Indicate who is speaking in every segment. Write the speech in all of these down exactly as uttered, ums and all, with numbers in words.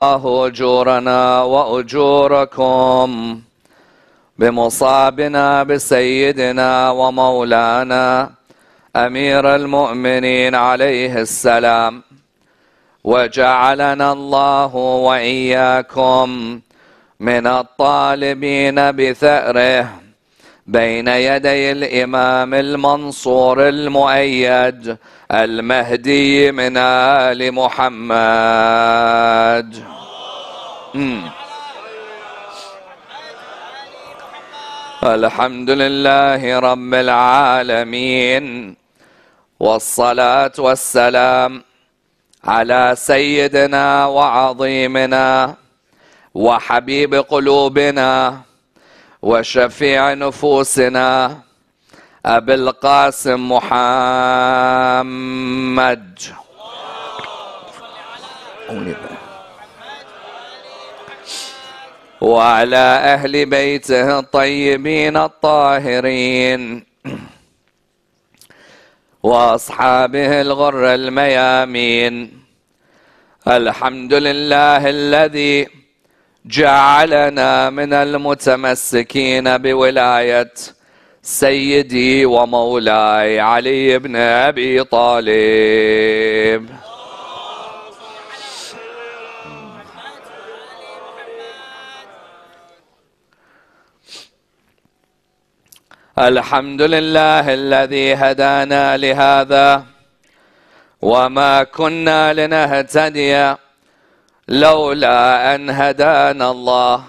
Speaker 1: الله أجورنا وأجوركم بمصابنا بسيدنا ومولانا أمير المؤمنين عليه السلام، وجعلنا الله وإياكم من الطالبين بثأره بين يدي الإمام المنصور المؤيد المهدي من آل محمد. مم. الحمد لله رب العالمين، والصلاة والسلام على سيدنا وعظيمنا وحبيب قلوبنا وشفيع نفوسنا أبي القاسم محمد وعلى أهل بيته الطيبين الطاهرين وأصحابه الغر الميامين. الحمد لله الذي جعلنا من المتمسكين بولاية سيدي ومولاي علي بن أبي طالب. الحمد لله الذي هدانا لهذا وما كنا لنهتدي لولا أن هدانا الله.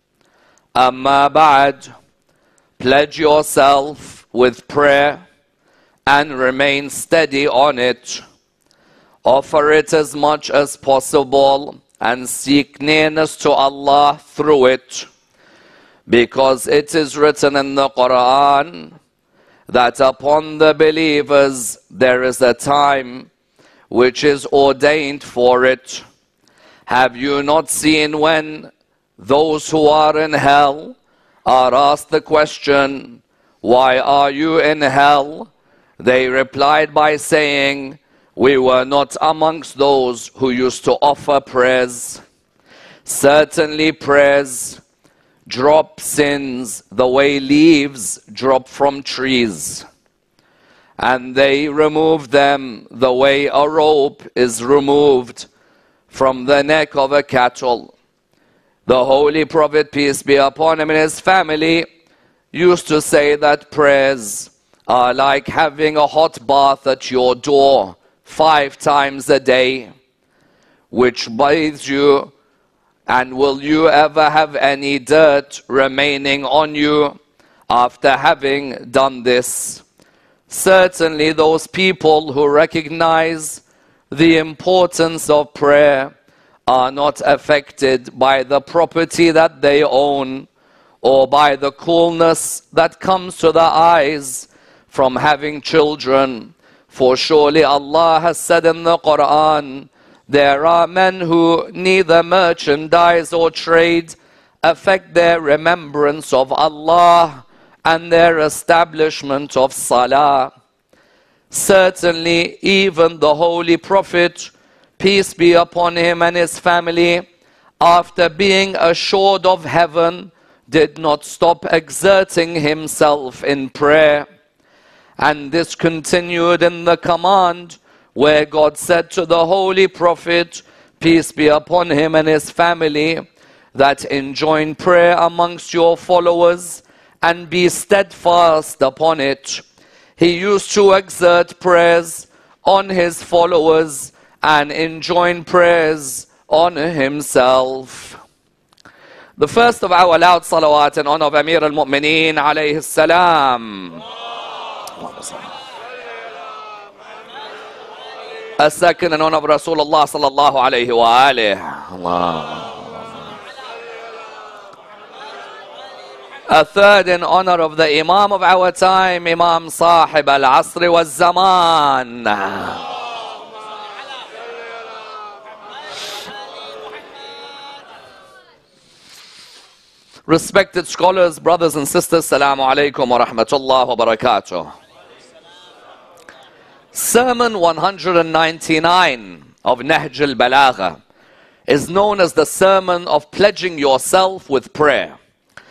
Speaker 1: أما بعد, pledge yourself with prayer and remain steady on it. Offer it as much as possible and seek nearness to Allah through it, because it is written in the Quran that upon the believers there is a time which is ordained for it. Have you not seen when those who are in hell are asked the question, "Why are you in hell?" They replied by saying, "We were not amongst those who used to offer prayers." Certainly prayers drop sins the way leaves drop from trees, and they remove them the way a rope is removed from the neck of a cattle. The Holy Prophet, peace be upon him, and his family used to say that prayers are like having a hot bath at your door five times a day, which bathes you. And will you ever have any dirt remaining on you after having done this? Certainly those people who recognize the importance of prayer are not affected by the property that they own or by the coolness that comes to the eyes from having children. For surely Allah has said in the Quran, there are men who neither merchandise or trade affect their remembrance of Allah and their establishment of Salah. Certainly, even the Holy Prophet, peace be upon him and his family, after being assured of heaven, did not stop exerting himself in prayer. And this continued in the command where God said to the Holy Prophet, peace be upon him and his family, that enjoin prayer amongst your followers and be steadfast upon it. He used to exert prayers on his followers and enjoin prayers on himself. The first of our loud salawat in honor of Amir al-Mu'mineen alayhi salam. A second in honor of Rasulullah sallallahu alayhi wa alihi. A third in honor of the Imam of our time, Imam Sahib al-Asr wa Zaman. Respected scholars, brothers and sisters, Assalamu alaikum wa rahmatullah wa barakatuh. Sermon one hundred ninety-nine of Nahj al-Balagha is known as the sermon of pledging yourself with prayer.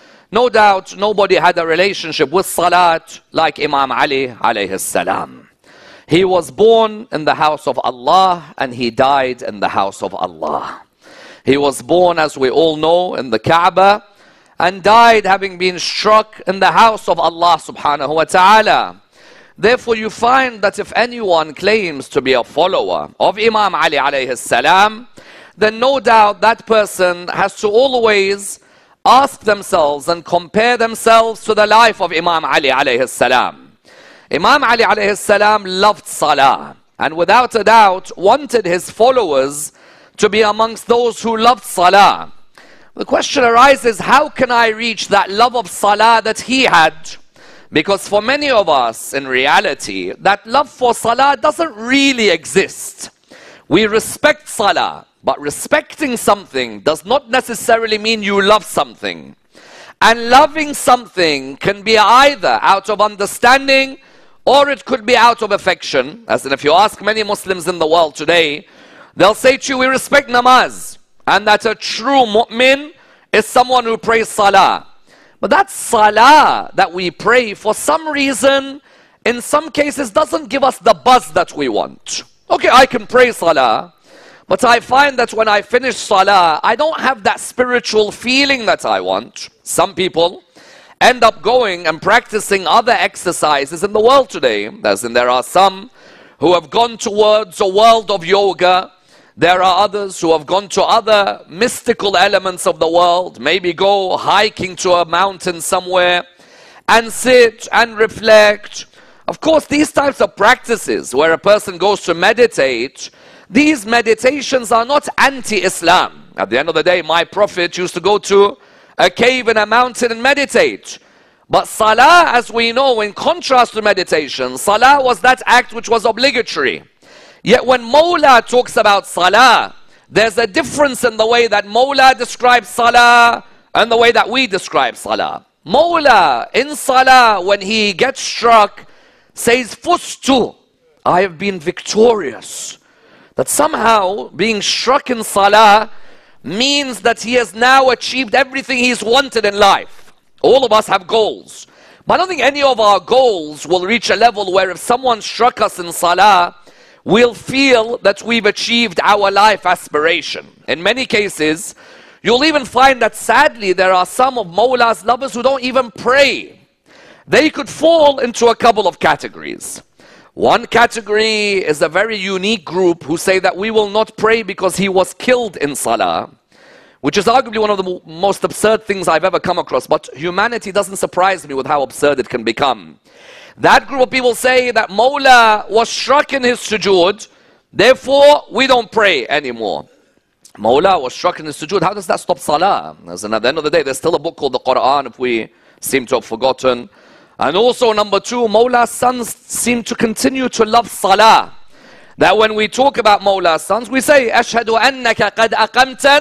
Speaker 1: No doubt nobody had a relationship with salat like Imam Ali alayhi salam. He was born in the house of Allah and he died in the house of Allah. He was born, as we all know, in the Kaaba and died having been struck in the house of Allah subhanahu wa ta'ala. Therefore you find that if anyone claims to be a follower of Imam Ali alayhi salam, then no doubt that person has to always ask themselves and compare themselves to the life of Imam Ali alayhi salam. Imam Ali alayhi salam loved salah and without a doubt wanted his followers to be amongst those who loved salah. The question arises, how can I reach that love of salah that he had? Because for many of us, in reality, that love for salah doesn't really exist. We respect salah, but respecting something does not necessarily mean you love something. And loving something can be either out of understanding or it could be out of affection. As in, if you ask many Muslims in the world today, they'll say to you, we respect namaz. And that a true mu'min is someone who prays salah. But that salah that we pray, for some reason, in some cases, doesn't give us the buzz that we want. Okay, I can pray salah, but I find that when I finish salah, I don't have that spiritual feeling that I want. Some people end up going and practicing other exercises in the world today. As in, there are some who have gone towards a world of yoga. There are others who have gone to other mystical elements of the world, maybe go hiking to a mountain somewhere and sit and reflect. Of course, these types of practices where a person goes to meditate, these meditations are not anti-Islam. At the end of the day, my Prophet used to go to a cave in a mountain and meditate. But salah, as we know, in contrast to meditation, salah was that act which was obligatory. Yet when Mawla talks about salah, there's a difference in the way that Mawla describes salah and the way that we describe salah. Mawla in salah, when he gets struck, says, Fustu, I have been victorious. That somehow being struck in salah means that he has now achieved everything he's wanted in life. All of us have goals. But I don't think any of our goals will reach a level where if someone struck us in salah, we'll feel that we've achieved our life aspiration. In many cases, you'll even find that sadly there are some of Mawla's lovers who don't even pray. They could fall into a couple of categories. One category is a very unique group who say that we will not pray because he was killed in salah, which is arguably one of the most absurd things I've ever come across. But humanity doesn't surprise me with how absurd it can become. That group of people say that Mawla was struck in his sujood, therefore we don't pray anymore. Mawla was struck in his sujood, how does that stop salah? As in, at the end of the day, there's still a book called the Quran, if we seem to have forgotten. And also, number two, Mawla's sons seem to continue to love salah. That when we talk about Mawla's sons, we say, Ashhadu annaka qad aqamta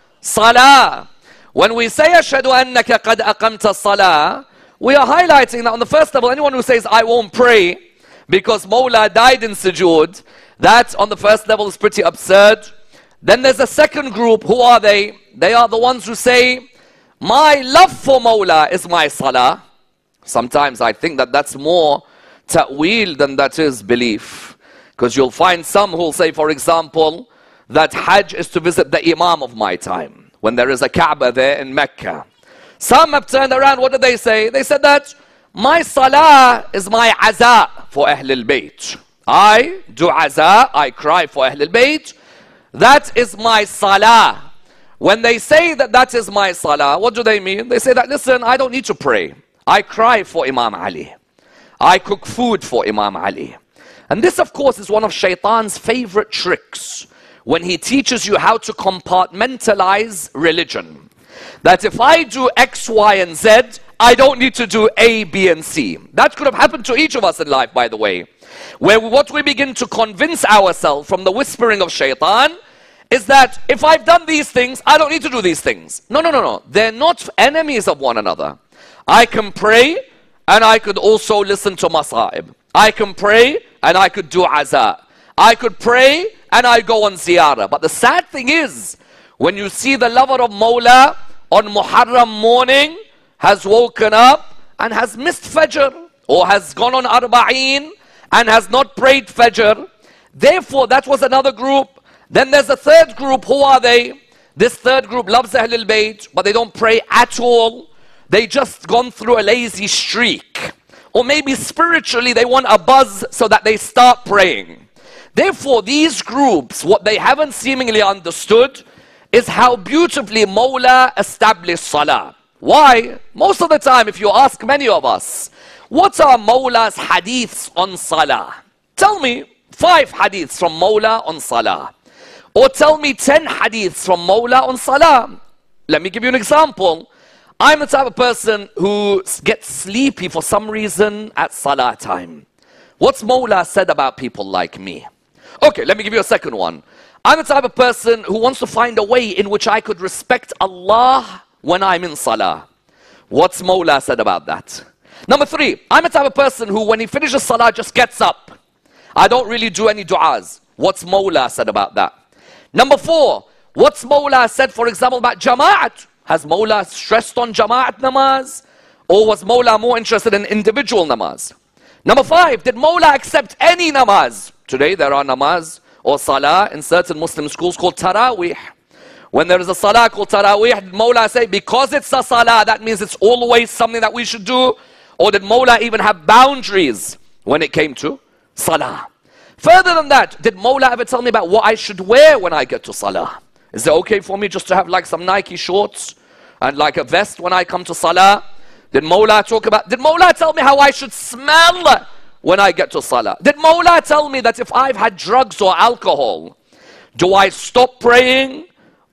Speaker 1: salah. When we say, Ashhadu annaka qad aqamta salah, we are highlighting that on the first level, anyone who says, I won't pray because Mawla died in sujood, that on the first level is pretty absurd. Then there's a second group. Who are they? They are the ones who say, my love for Mawla is my salah. Sometimes I think that that's more ta'wil than that is belief. Because you'll find some who will say, for example, that Hajj is to visit the Imam of my time, when there is a Kaaba there in Mecca. Some have turned around, what did they say? They said that my salah is my aza for Ahlul Bayt. I do aza, I cry for Ahlul Bayt. That is my salah. When they say that that is my salah, what do they mean? They say that, listen, I don't need to pray. I cry for Imam Ali. I cook food for Imam Ali. And this, of course, is one of Shaitan's favorite tricks when he teaches you how to compartmentalize religion. That if I do X, Y, and Z, I don't need to do A, B, and C. That could have happened to each of us in life, by the way. Where what we begin to convince ourselves from the whispering of Shaitan is that if I've done these things, I don't need to do these things. No, no, no, no. They're not enemies of one another. I can pray and I could also listen to masa'ib. I can pray and I could do aza. I could pray and I go on ziyarah. But the sad thing is, when you see the lover of Mawla on Muharram morning has woken up and has missed Fajr, or has gone on Arba'een and has not prayed Fajr. Therefore, that was another group. Then there's a third group. Who are they? This third group loves Ahlul Bayt, but they don't pray at all. They just gone through a lazy streak. Or maybe spiritually they want a buzz so that they start praying. Therefore, these groups, what they haven't seemingly understood is how beautifully Mawla established Salah. Why? Most of the time, if you ask many of us, what are Mawla's hadiths on Salah? Tell me five hadiths from Mawla on Salah. Or tell me ten hadiths from Mawla on Salah. Let me give you an example. I'm the type of person who gets sleepy for some reason at Salah time. What's Mawla said about people like me? Okay, let me give you a second one. I'm the type of person who wants to find a way in which I could respect Allah when I'm in Salah. What's Mawla said about that? Number three, I'm the type of person who when he finishes Salah just gets up. I don't really do any du'as. What's Mawla said about that? Number four, what's Mawla said, for example, about Jama'at? Has Mawla stressed on Jama'at namaz? Or was Mawla more interested in individual namaz? Number five, did Mawla accept any namaz? Today there are namaz or salah in certain Muslim schools called Taraweeh. When there is a salah called Taraweeh, did Mawla say, because it's a salah, that means it's always something that we should do? Or did Mawla even have boundaries when it came to salah? Further than that, did Mawla ever tell me about what I should wear when I get to salah? Is it okay for me just to have like some Nike shorts and like a vest when I come to salah? Did Mawla talk about, did Mawla tell me how I should smell when I get to salah? Did Mawla tell me that if I've had drugs or alcohol, do I stop praying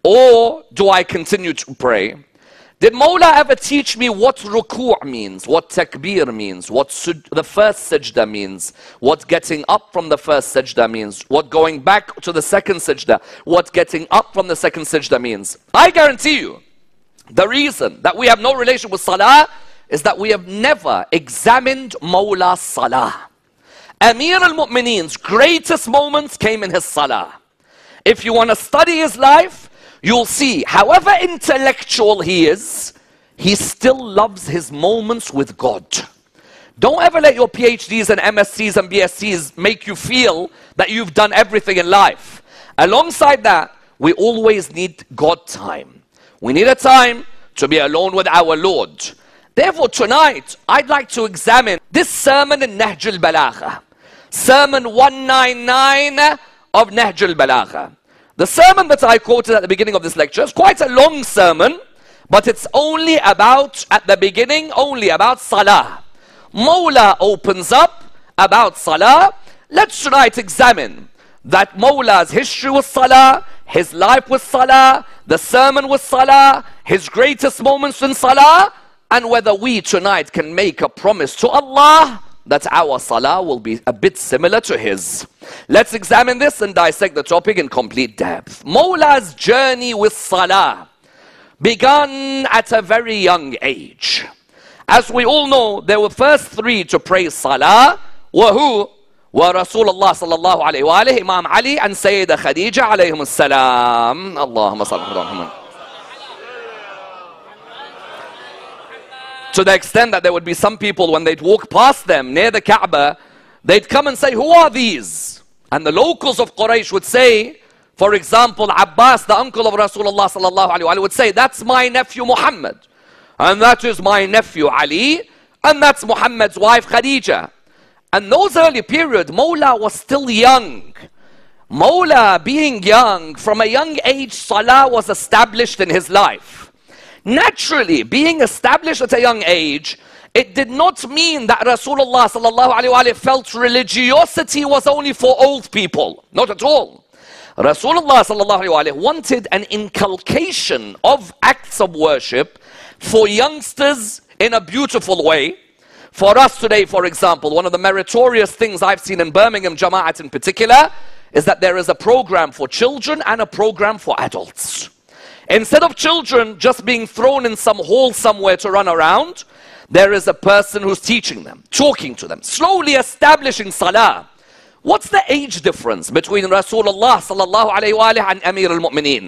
Speaker 1: or do I continue to pray? Did Mawla ever teach me what ruku' means, what takbir means, what the first sajda means, what getting up from the first sajda means, what going back to the second sajda, what getting up from the second sajda means? I guarantee you, the reason that we have no relation with salah is that we have never examined Mawla's salah. Amir al-Mu'mineen's greatest moments came in his salah. If you want to study his life, you'll see, however intellectual he is, he still loves his moments with God. Don't ever let your PhDs and M S Cs and B S Cs make you feel that you've done everything in life. Alongside that, we always need God time. We need a time to be alone with our Lord. Therefore, tonight, I'd like to examine this sermon in Nahj al-Balagha. Sermon one ninety-nine of Nahj al-Balagha. The sermon that I quoted at the beginning of this lecture is quite a long sermon, but it's only about, at the beginning, only about Salah. Mawla opens up about Salah. Let's tonight examine that Mawla's history with Salah, his life with Salah, the sermon with Salah, his greatest moments in Salah, and whether we tonight can make a promise to Allah that our salah will be a bit similar to his. Let's examine this and dissect the topic in complete depth. Mawla's journey with salah began at a very young age. As we all know, there were first three to pray salah were who? Were Rasulullah sallallahu alayhi wa alayhi, Imam Ali and Sayyida Khadija alayhim as-salam. Allahumma salli ala Muhammad. To the extent that there would be some people, when they'd walk past them near the Kaaba, they'd come and say, who are these? And the locals of Quraysh would say, for example, Abbas, the uncle of Rasulullah sallallahu alaihi wasallam, would say, that's my nephew Muhammad, and that is my nephew Ali, and that's Muhammad's wife Khadija. And those early periods, Mawla was still young. Mawla, being young, from a young age, salah was established in his life. Naturally, being established at a young age, it did not mean that Rasulullah sallallahu alaihi wasallam felt religiosity was only for old people. Not at all. Rasulullah sallallahu alaihi wasallam wanted an inculcation of acts of worship for youngsters in a beautiful way. For us today, for example, one of the meritorious things I've seen in Birmingham Jama'at in particular is that there is a program for children and a program for adults. Instead of children just being thrown in some hall somewhere to run around, there is a person who's teaching them, talking to them, slowly establishing salah. What's the age difference between Rasulullah sallallahu alayhi wa alayhi and Amir al-Mu'mineen?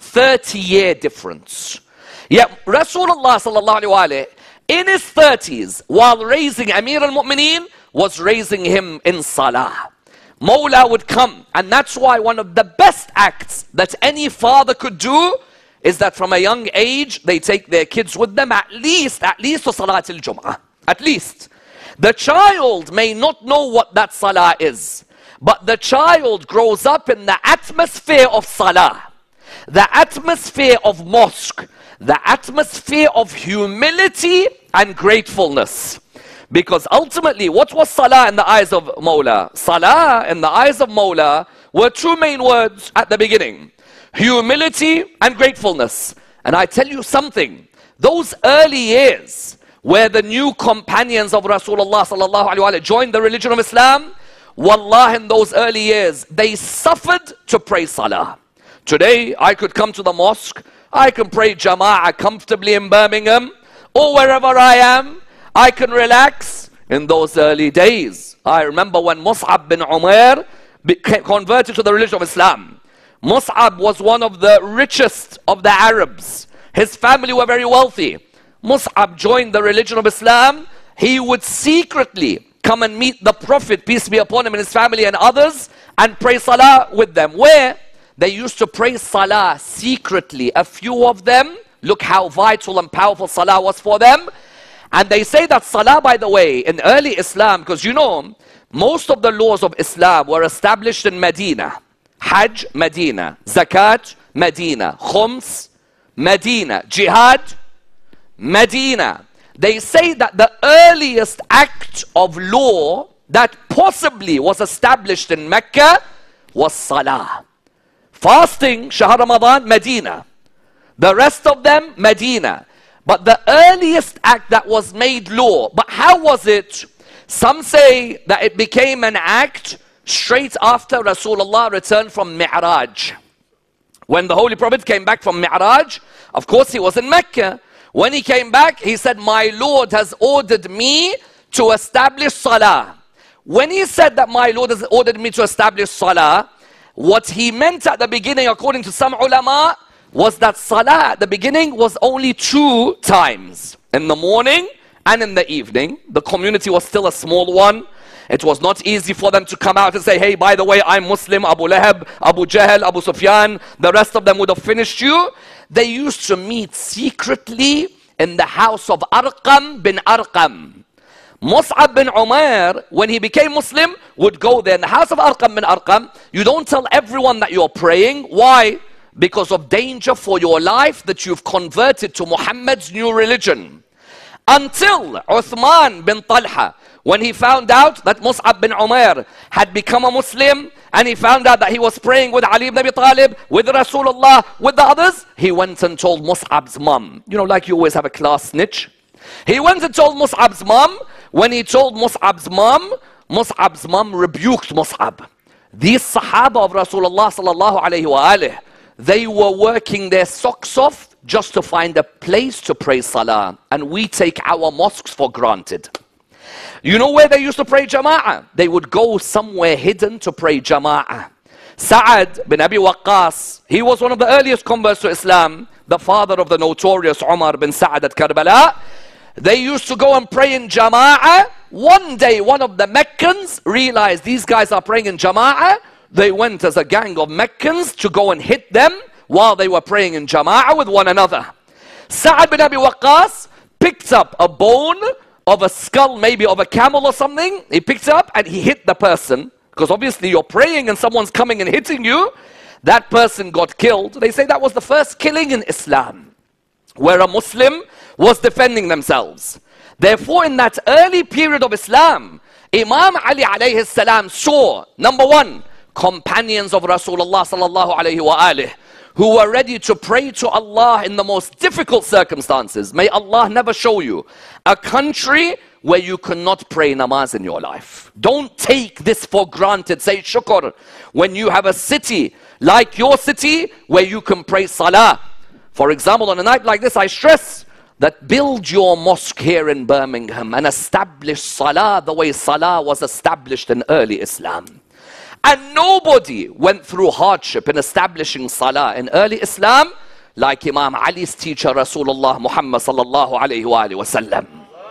Speaker 1: thirty year difference. Yet Rasulullah sallallahu alaihi wasallam, in his thirties, while raising Amir al-Mu'mineen, was raising him in salah. Mawla would come, and that's why one of the best acts that any father could do is that from a young age, they take their kids with them at least, at least to Salat al-Jum'ah. At least. The child may not know what that salah is, but the child grows up in the atmosphere of salah, the atmosphere of mosque, the atmosphere of humility and gratefulness. Because ultimately, what was salah in the eyes of Mawla? Salah in the eyes of Mawla were two main words at the beginning: humility and gratefulness. And I tell you something, those early years where the new companions of Rasulullah sallallahu alaihi wasallam joined the religion of Islam, wallah, in those early years, they suffered to pray salah. Today, I could come to the mosque, I can pray Jama'ah comfortably in Birmingham, or wherever I am, I can relax. In those early days, I remember when Mus'ab bin Umair became converted to the religion of Islam. Mus'ab was one of the richest of the Arabs. His family were very wealthy. Mus'ab joined the religion of Islam. He would secretly come and meet the Prophet, peace be upon him, and his family and others, and pray salah with them. Where? They used to pray salah secretly. A few of them, look how vital and powerful salah was for them. And they say that salah, by the way, in early Islam, because you know, most of the laws of Islam were established in Medina. Hajj, Medina. Zakat, Medina. Khums, Medina. Jihad, Medina. They say that the earliest act of law that possibly was established in Mecca was salah. Fasting, Shahr Ramadan, Medina. The rest of them, Medina. But the earliest act that was made law, but how was it? Some say that it became an act straight after Rasulullah returned from Mi'raj. When the Holy Prophet came back from Mi'raj, of course he was in Mecca. When he came back, he said, my Lord has ordered me to establish salah. When he said that my Lord has ordered me to establish salah, what he meant at the beginning, according to some ulama, was that salah at the beginning was only two times. In the morning and in the evening. The community was still a small one. It was not easy for them to come out and say, hey, by the way, I'm Muslim, Abu Lahab, Abu Jahl, Abu Sufyan. The rest of them would have finished you. They used to meet secretly in the house of Arqam bin Arqam. Mus'ab bin Umair, when he became Muslim, would go there in the house of Arqam bin Arqam. You don't tell everyone that you're praying. Why? Because of danger for your life that you've converted to Muhammad's new religion. Until Uthman bin Talha, when he found out that Mus'ab bin Umair had become a Muslim, and he found out that he was praying with Ali ibn Abi Talib, with Rasulullah, with the others, he went and told Mus'ab's mom. You know, like you always have a class snitch. He went and told Mus'ab's mom. When he told Mus'ab's mom, Mus'ab's mom rebuked Mus'ab. These Sahaba of Rasulullah sallallahu alayhi wa alih, they were working their socks off just to find a place to pray salah. And we take our mosques for granted. You know where they used to pray Jama'ah? They would go somewhere hidden to pray Jama'ah. Sa'ad bin Abi Waqqas, he was one of the earliest converts to Islam, the father of the notorious Umar bin Sa'ad at Karbala. They used to go and pray in Jama'ah. One day, one of the Meccans realized these guys are praying in Jama'ah. They went as a gang of Meccans to go and hit them while they were praying in Jama'ah with one another. Sa'ad bin Abi Waqqas picked up a bone of a skull, maybe of a camel or something. He picked it up and he hit the person. Because obviously you're praying and someone's coming and hitting you. That person got killed. They say that was the first killing in Islam, where a Muslim was defending themselves. Therefore, in that early period of Islam, Imam Ali alayhi salam saw, number one, companions of Rasulullah sallallahu alayhi wa alih, who were ready to pray to Allah in the most difficult circumstances. May Allah never show you a country where you cannot pray namaz in your life. Don't take this for granted. Say shukr when you have a city like your city where you can pray salah. For example, on a night like this, I stress that build your mosque here in Birmingham and establish salah the way salah was established in early Islam. And nobody went through hardship in establishing salah in early Islam like Imam Ali's teacher Rasulullah Muhammad sallallahu alayhi wa alihi wa sallam.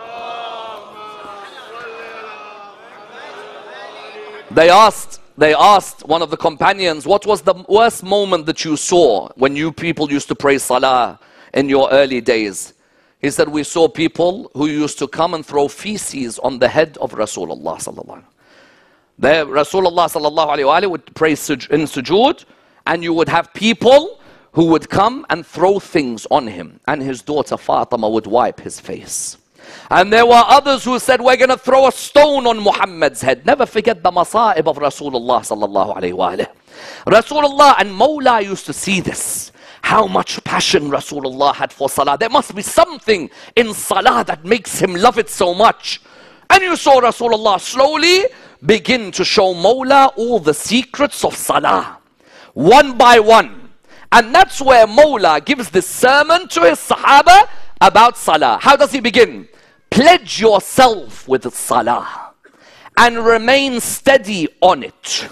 Speaker 1: They asked, they asked one of the companions, what was the worst moment that you saw when you people used to pray salah in your early days? He said, we saw people who used to come and throw feces on the head of Rasulullah sallallahu The Rasulullah sallallahu alayhi wa would pray in sujood, and you would have people who would come and throw things on him, and his daughter Fatima would wipe his face. And there were others who said, we're going to throw a stone on Muhammad's head. Never forget the masa'ib of Rasulullah sallallahu alayhi wa Rasulullah and Mawla used to see this. How much passion Rasulullah had for salah. There must be something in salah that makes him love it so much. And you saw Rasulullah slowly begin to show Mawla all the secrets of salah, one by one. And that's where Mawla gives this sermon to his Sahaba about salah. How does he begin? Pledge yourself with salah and remain steady on it.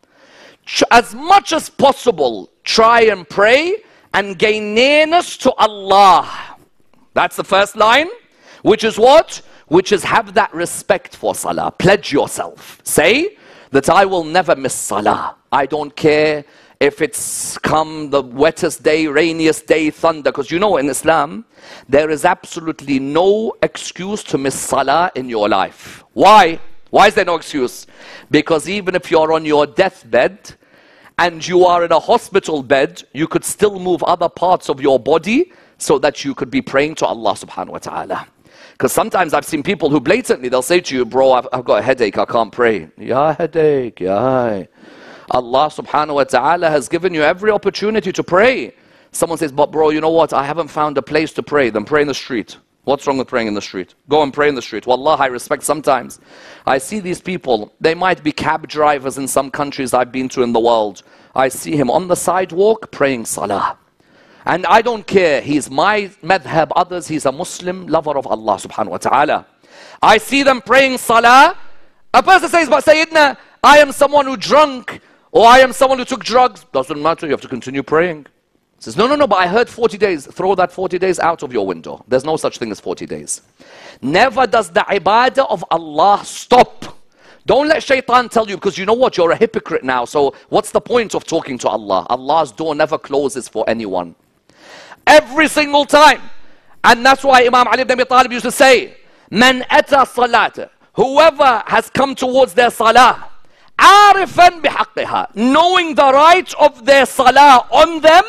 Speaker 1: As much as possible, try and pray and gain nearness to Allah. That's the first line, which is what? Which is have that respect for salah. Pledge yourself. Say that I will never miss salah. I don't care if it's come the wettest day, rainiest day, thunder. Because you know in Islam, there is absolutely no excuse to miss salah in your life. Why? Why is there no excuse? Because even if you're on your deathbed and you are in a hospital bed, you could still move other parts of your body so that you could be praying to Allah subhanahu wa ta'ala. Because sometimes I've seen people who blatantly, they'll say to you, bro, I've, I've got a headache, I can't pray. Yeah, headache, yeah. Allah subhanahu wa ta'ala has given you every opportunity to pray. Someone says, but bro, you know what? I haven't found a place to pray. Then pray in the street. What's wrong with praying in the street? Go and pray in the street. Wallah, I respect sometimes. I see these people, they might be cab drivers in some countries I've been to in the world. I see him on the sidewalk praying salah. And I don't care, he's my madhab, others, he's a Muslim lover of Allah subhanahu wa ta'ala. I see them praying salah. A person says, but Sayyidina, I am someone who drunk, or I am someone who took drugs. Doesn't matter, you have to continue praying. He says, no, no, no, but I heard forty days. Throw that forty days out of your window. There's no such thing as forty days. Never does the ibadah of Allah stop. Don't let shaitan tell you, because you know what, you're a hypocrite now, so what's the point of talking to Allah? Allah's door never closes for anyone. Every single time. And that's why Imam Ali ibn Abi Talib used to say, Man ata salat, whoever has come towards their salah, arifan bihaqqiha, knowing the right of their salah on them,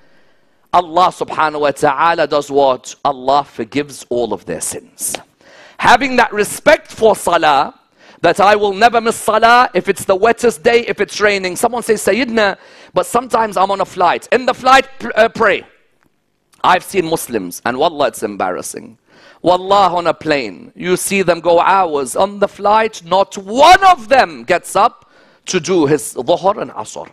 Speaker 1: Allah subhanahu wa ta'ala does what? Allah forgives all of their sins. Having that respect for salah, that I will never miss salah if it's the wettest day, if it's raining. Someone says, Sayyidina, but sometimes I'm on a flight. In the flight, uh, pray. I've seen Muslims, and wallah, it's embarrassing. Wallah, on a plane, you see them go hours on the flight, not one of them gets up to do his dhuhr and asr.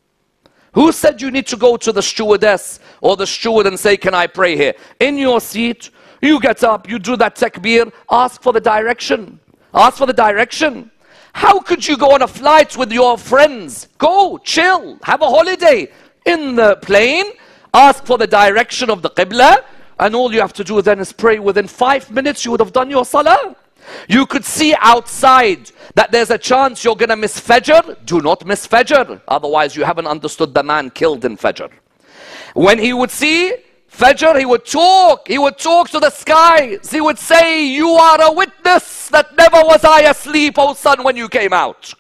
Speaker 1: Who said you need to go to the stewardess or the steward and say, can I pray here? In your seat, you get up, you do that takbir, ask for the direction. Ask for the direction. How could you go on a flight with your friends? Go, chill, have a holiday. In the plane, ask for the direction of the qibla, and all you have to do then is pray. Within five minutes, you would have done your salah. You could see outside that there's a chance you're going to miss Fajr. Do not miss Fajr. Otherwise, you haven't understood the man killed in Fajr. When he would see Fajr, he would talk. He would talk to the skies. He would say, you are a witness that never was I asleep, O son, when you came out.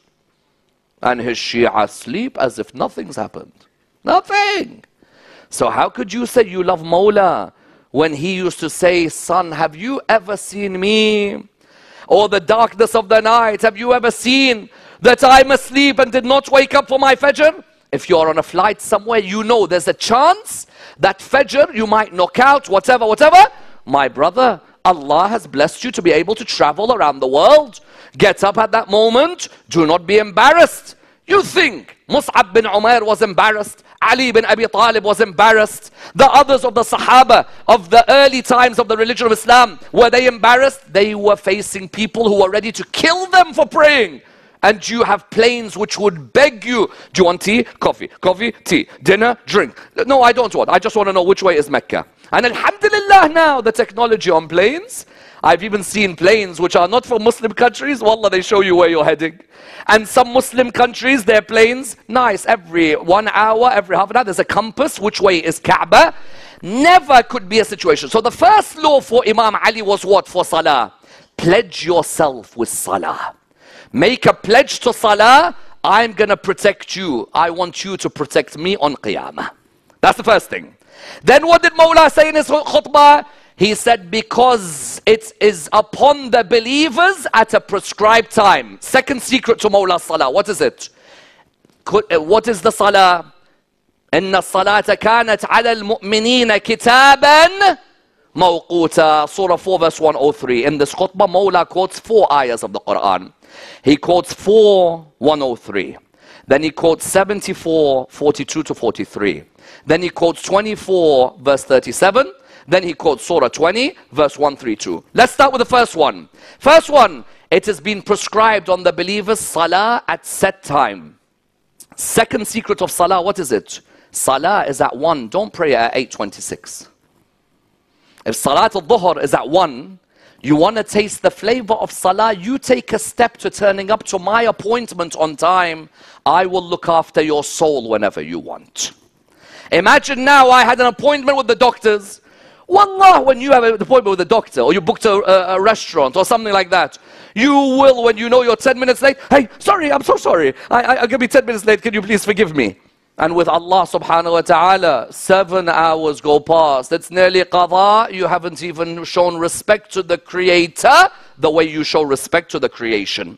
Speaker 1: And his Shia sleep as if nothing's happened. Nothing. So how could you say you love Mawla when he used to say, son, have you ever seen me? Or the darkness of the night, have you ever seen that I'm asleep and did not wake up for my Fajr? If you're on a flight somewhere, you know there's a chance that Fajr you might knock out, whatever, whatever. My brother, Allah has blessed you to be able to travel around the world. Get up at that moment. Do not be embarrassed. You think Mus'ab bin Umair was embarrassed? Ali bin Abi Talib was embarrassed? The others of the Sahaba of the early times of the religion of Islam, were they embarrassed? They were facing people who were ready to kill them for praying. And you have planes which would beg you, do you want tea? Coffee. Coffee, tea. Dinner, drink. No, I don't want. I just want to know which way is Mecca. And alhamdulillah now, the technology on planes, I've even seen planes which are not for Muslim countries. Wallah, they show you where you're heading. And some Muslim countries, their planes, nice. Every one hour, every half an hour, there's a compass. Which way is Kaaba? Never could be a situation. So the first law for Imam Ali was what for Salah? Pledge yourself with Salah. Make a pledge to Salah. I'm going to protect you. I want you to protect me on Qiyamah. That's the first thing. Then what did Mawla say in his khutbah? He said, because it is upon the believers at a prescribed time. Second secret to Mawla's Salah. What is it? What is the Salah? إن الصلاة كانت على المؤمنين كتابا موقوتا. Surah four verse one oh three. In this khutbah, Mawla quotes four ayahs of the Quran. He quotes four, one oh three. Then he quotes seventy-four, forty-two to forty-three. Then he quotes twenty-four, verse thirty-seven. Then he quotes Surah twenty, verse one thirty-two. Let's start with the first one. First one, it has been prescribed on the believers, Salah at set time. Second secret of Salah, what is it? Salah is at one. Don't pray at eight twenty-six. If Salat al-Dhuhr is at one, you want to taste the flavor of Salah, you take a step to turning up to my appointment on time. I will look after your soul whenever you want. Imagine now I had an appointment with the doctors. Wallah, when you have an appointment with a doctor, or you booked a, a, a restaurant or something like that, you will, when you know you're ten minutes late, hey, sorry, I'm so sorry. I, I, I'm going to be ten minutes late. Can you please forgive me? And with Allah subhanahu wa ta'ala, seven hours go past. It's nearly qadha. You haven't even shown respect to the Creator the way you show respect to the creation.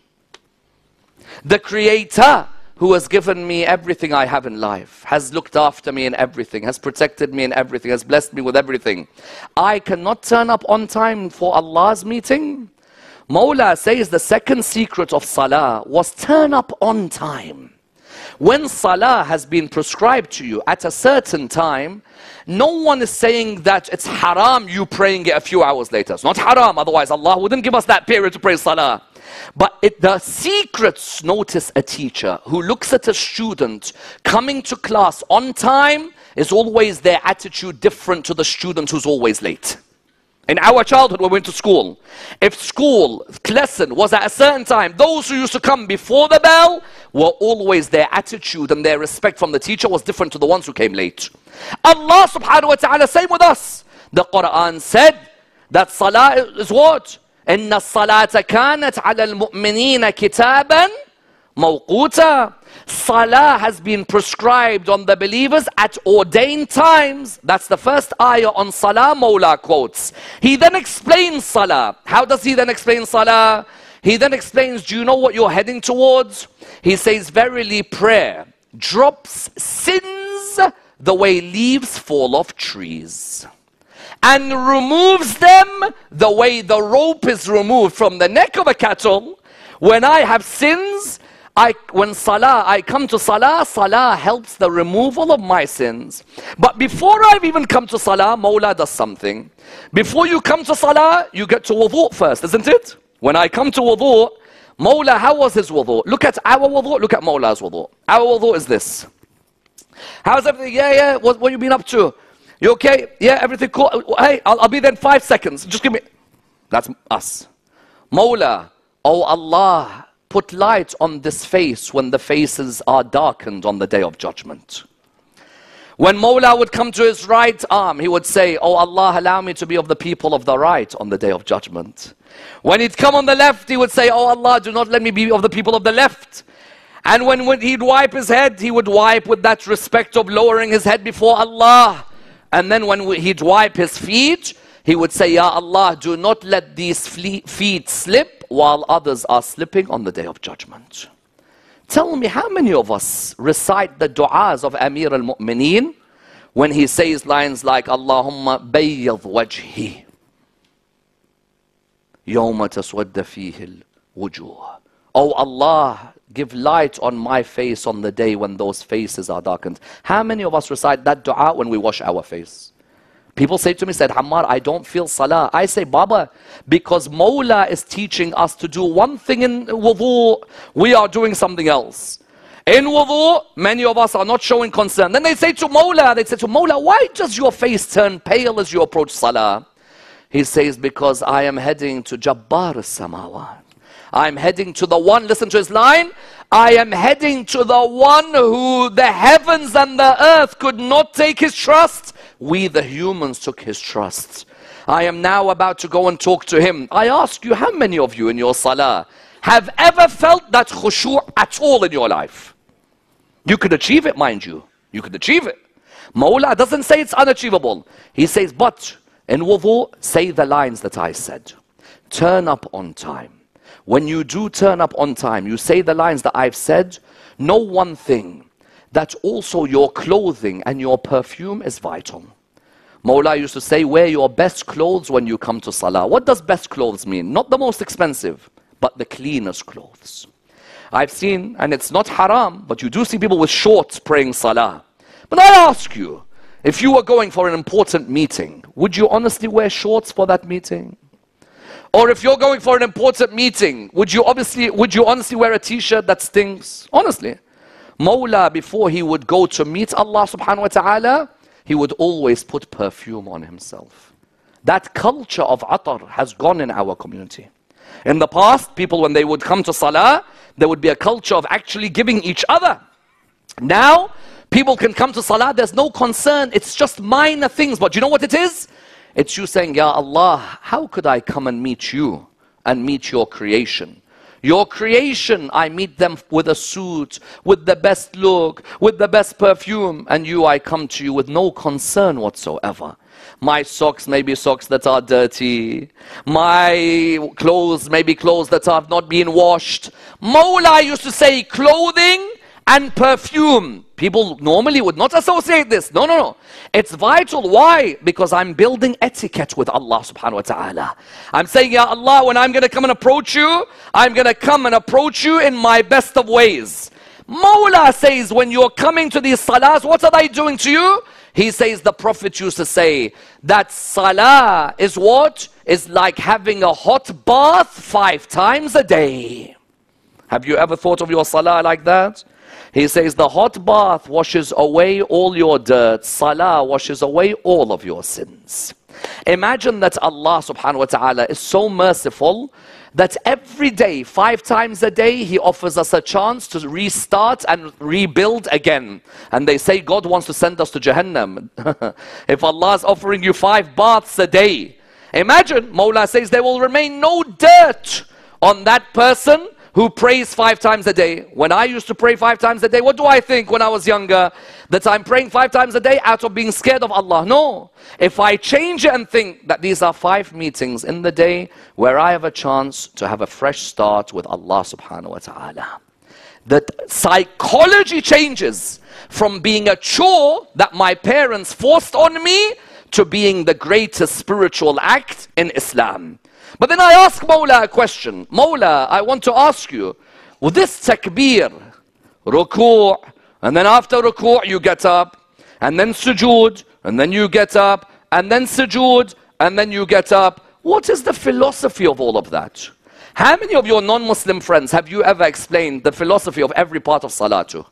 Speaker 1: The Creator who has given me everything I have in life, has looked after me in everything, has protected me in everything, has blessed me with everything. I cannot turn up on time for Allah's meeting. Mawla says the second secret of Salah was turn up on time. When Salah has been prescribed to you at a certain time, no one is saying that it's haram you praying it a few hours later. It's not haram, otherwise Allah wouldn't give us that period to pray Salah. But it, the secrets, notice a teacher who looks at a student coming to class on time, is always their attitude different to the student who's always late. In our childhood, when we went to school, if school lesson was at a certain time, those who used to come before the bell were always, their attitude and their respect from the teacher was different to the ones who came late. Allah subhanahu wa ta'ala, same with us. The Quran said that Salah is what? إن الصلاة كانت على المؤمنين كتابا موقوتا. Salah has been prescribed on the believers at ordained times. That's the first ayah on Salah, Mawla quotes. He then explains Salah. How does he then explain Salah? He then explains, do you know what you're heading towards? He says, verily prayer drops sins the way leaves fall off trees, and removes them the way the rope is removed from the neck of a cattle. When I have sins, I, when Salah, I come to Salah, Salah helps the removal of my sins. But before I've even come to Salah, Mawla does something. Before you come to Salah, you get to wudu first, isn't it? When I come to wudu, Mawla, how was his wudu? Look at our wudu, look at Mawla's wudu. Our wudu is this. How's everything? Yeah, yeah, what, what you been up to? You okay? Yeah, everything cool? Hey, I'll, I'll be there in five seconds. Just give me... That's us. Mawla, oh Allah, put light on this face when the faces are darkened on the day of judgment. When Mawla would come to his right arm, he would say, oh Allah, allow me to be of the people of the right on the day of judgment. When he'd come on the left, he would say, oh Allah, do not let me be of the people of the left. And when, when he'd wipe his head, he would wipe with that respect of lowering his head before Allah. And then when he'd wipe his feet, he would say, Ya Allah, do not let these feet slip while others are slipping on the day of judgment. Tell me, how many of us recite the du'as of Amir al-Mu'mineen when he says lines like, Allahumma bayyad wajhi yawma taswadda fihi al-wujuh. Oh Allah, give light on my face on the day when those faces are darkened. How many of us recite that dua when we wash our face? People say to me, said, Ammar, I don't feel salah. I say, Baba, because Mawla is teaching us to do one thing in wudu, we are doing something else. In wudu, many of us are not showing concern. Then they say to Mawla, they say to Mawla, why does your face turn pale as you approach salah? He says, because I am heading to Jabbar as-Samawat. I'm heading to the one, listen to his line, I am heading to the one who the heavens and the earth could not take his trust. We the humans took his trust. I am now about to go and talk to him. I ask you, how many of you in your salah have ever felt that khushu' at all in your life? You could achieve it, mind you. You could achieve it. Mawla doesn't say it's unachievable. He says, but in wudu, say the lines that I said. Turn up on time. When you do turn up on time, you say the lines that I've said. Know one thing, that also your clothing and your perfume is vital. Mawla used to say, wear your best clothes when you come to salah. What does best clothes mean? Not the most expensive, but the cleanest clothes. I've seen, and it's not haram, but you do see people with shorts praying salah. But I ask you, if you were going for an important meeting, would you honestly wear shorts for that meeting? Or if you're going for an important meeting, would you obviously, would you honestly wear a t-shirt that stinks? Honestly. Mawla, before he would go to meet Allah subhanahu wa ta'ala, he would always put perfume on himself. That culture of atar has gone in our community. In the past, people when they would come to salah, there would be a culture of actually giving each other. Now, people can come to salah, there's no concern, it's just minor things. But you know what it is? It's you saying, Ya Allah, how could I come and meet you and meet your creation? Your creation, I meet them with a suit, with the best look, with the best perfume. And you, I come to you with no concern whatsoever. My socks may be socks that are dirty. My clothes may be clothes that have not been washed. Mawla used to say clothing and perfume. People normally would not associate this. No, no, no. It's vital. Why? Because I'm building etiquette with Allah subhanahu wa ta'ala. I'm saying, Ya Allah, when I'm going to come and approach you, I'm going to come and approach you in my best of ways. Mawla says, when you're coming to these salahs, what are they doing to you? He says, the Prophet used to say, that salah is what? Is like having a hot bath five times a day. Have you ever thought of your salah like that? He says the hot bath washes away all your dirt. Salah washes away all of your sins. Imagine that Allah subhanahu wa ta'ala is so merciful that every day, five times a day, He offers us a chance to restart and rebuild again. And they say God wants to send us to Jahannam. If Allah is offering you five baths a day, imagine, Mawla says there will remain no dirt on that person who prays five times a day. When I used to pray five times a day, what do I think when I was younger? That I'm praying five times a day out of being scared of Allah. No. If I change it and think that these are five meetings in the day where I have a chance to have a fresh start with Allah subhanahu wa ta'ala. That psychology changes from being a chore that my parents forced on me to being the greatest spiritual act in Islam. But then I ask Mawla a question. Mawla, I want to ask you, with this takbir, ruku', and then after ruku' you get up, and then sujood, and then you get up, and then sujood, and then you get up. What is the philosophy of all of that? How many of your non-Muslim friends have you ever explained the philosophy of every part of salah to?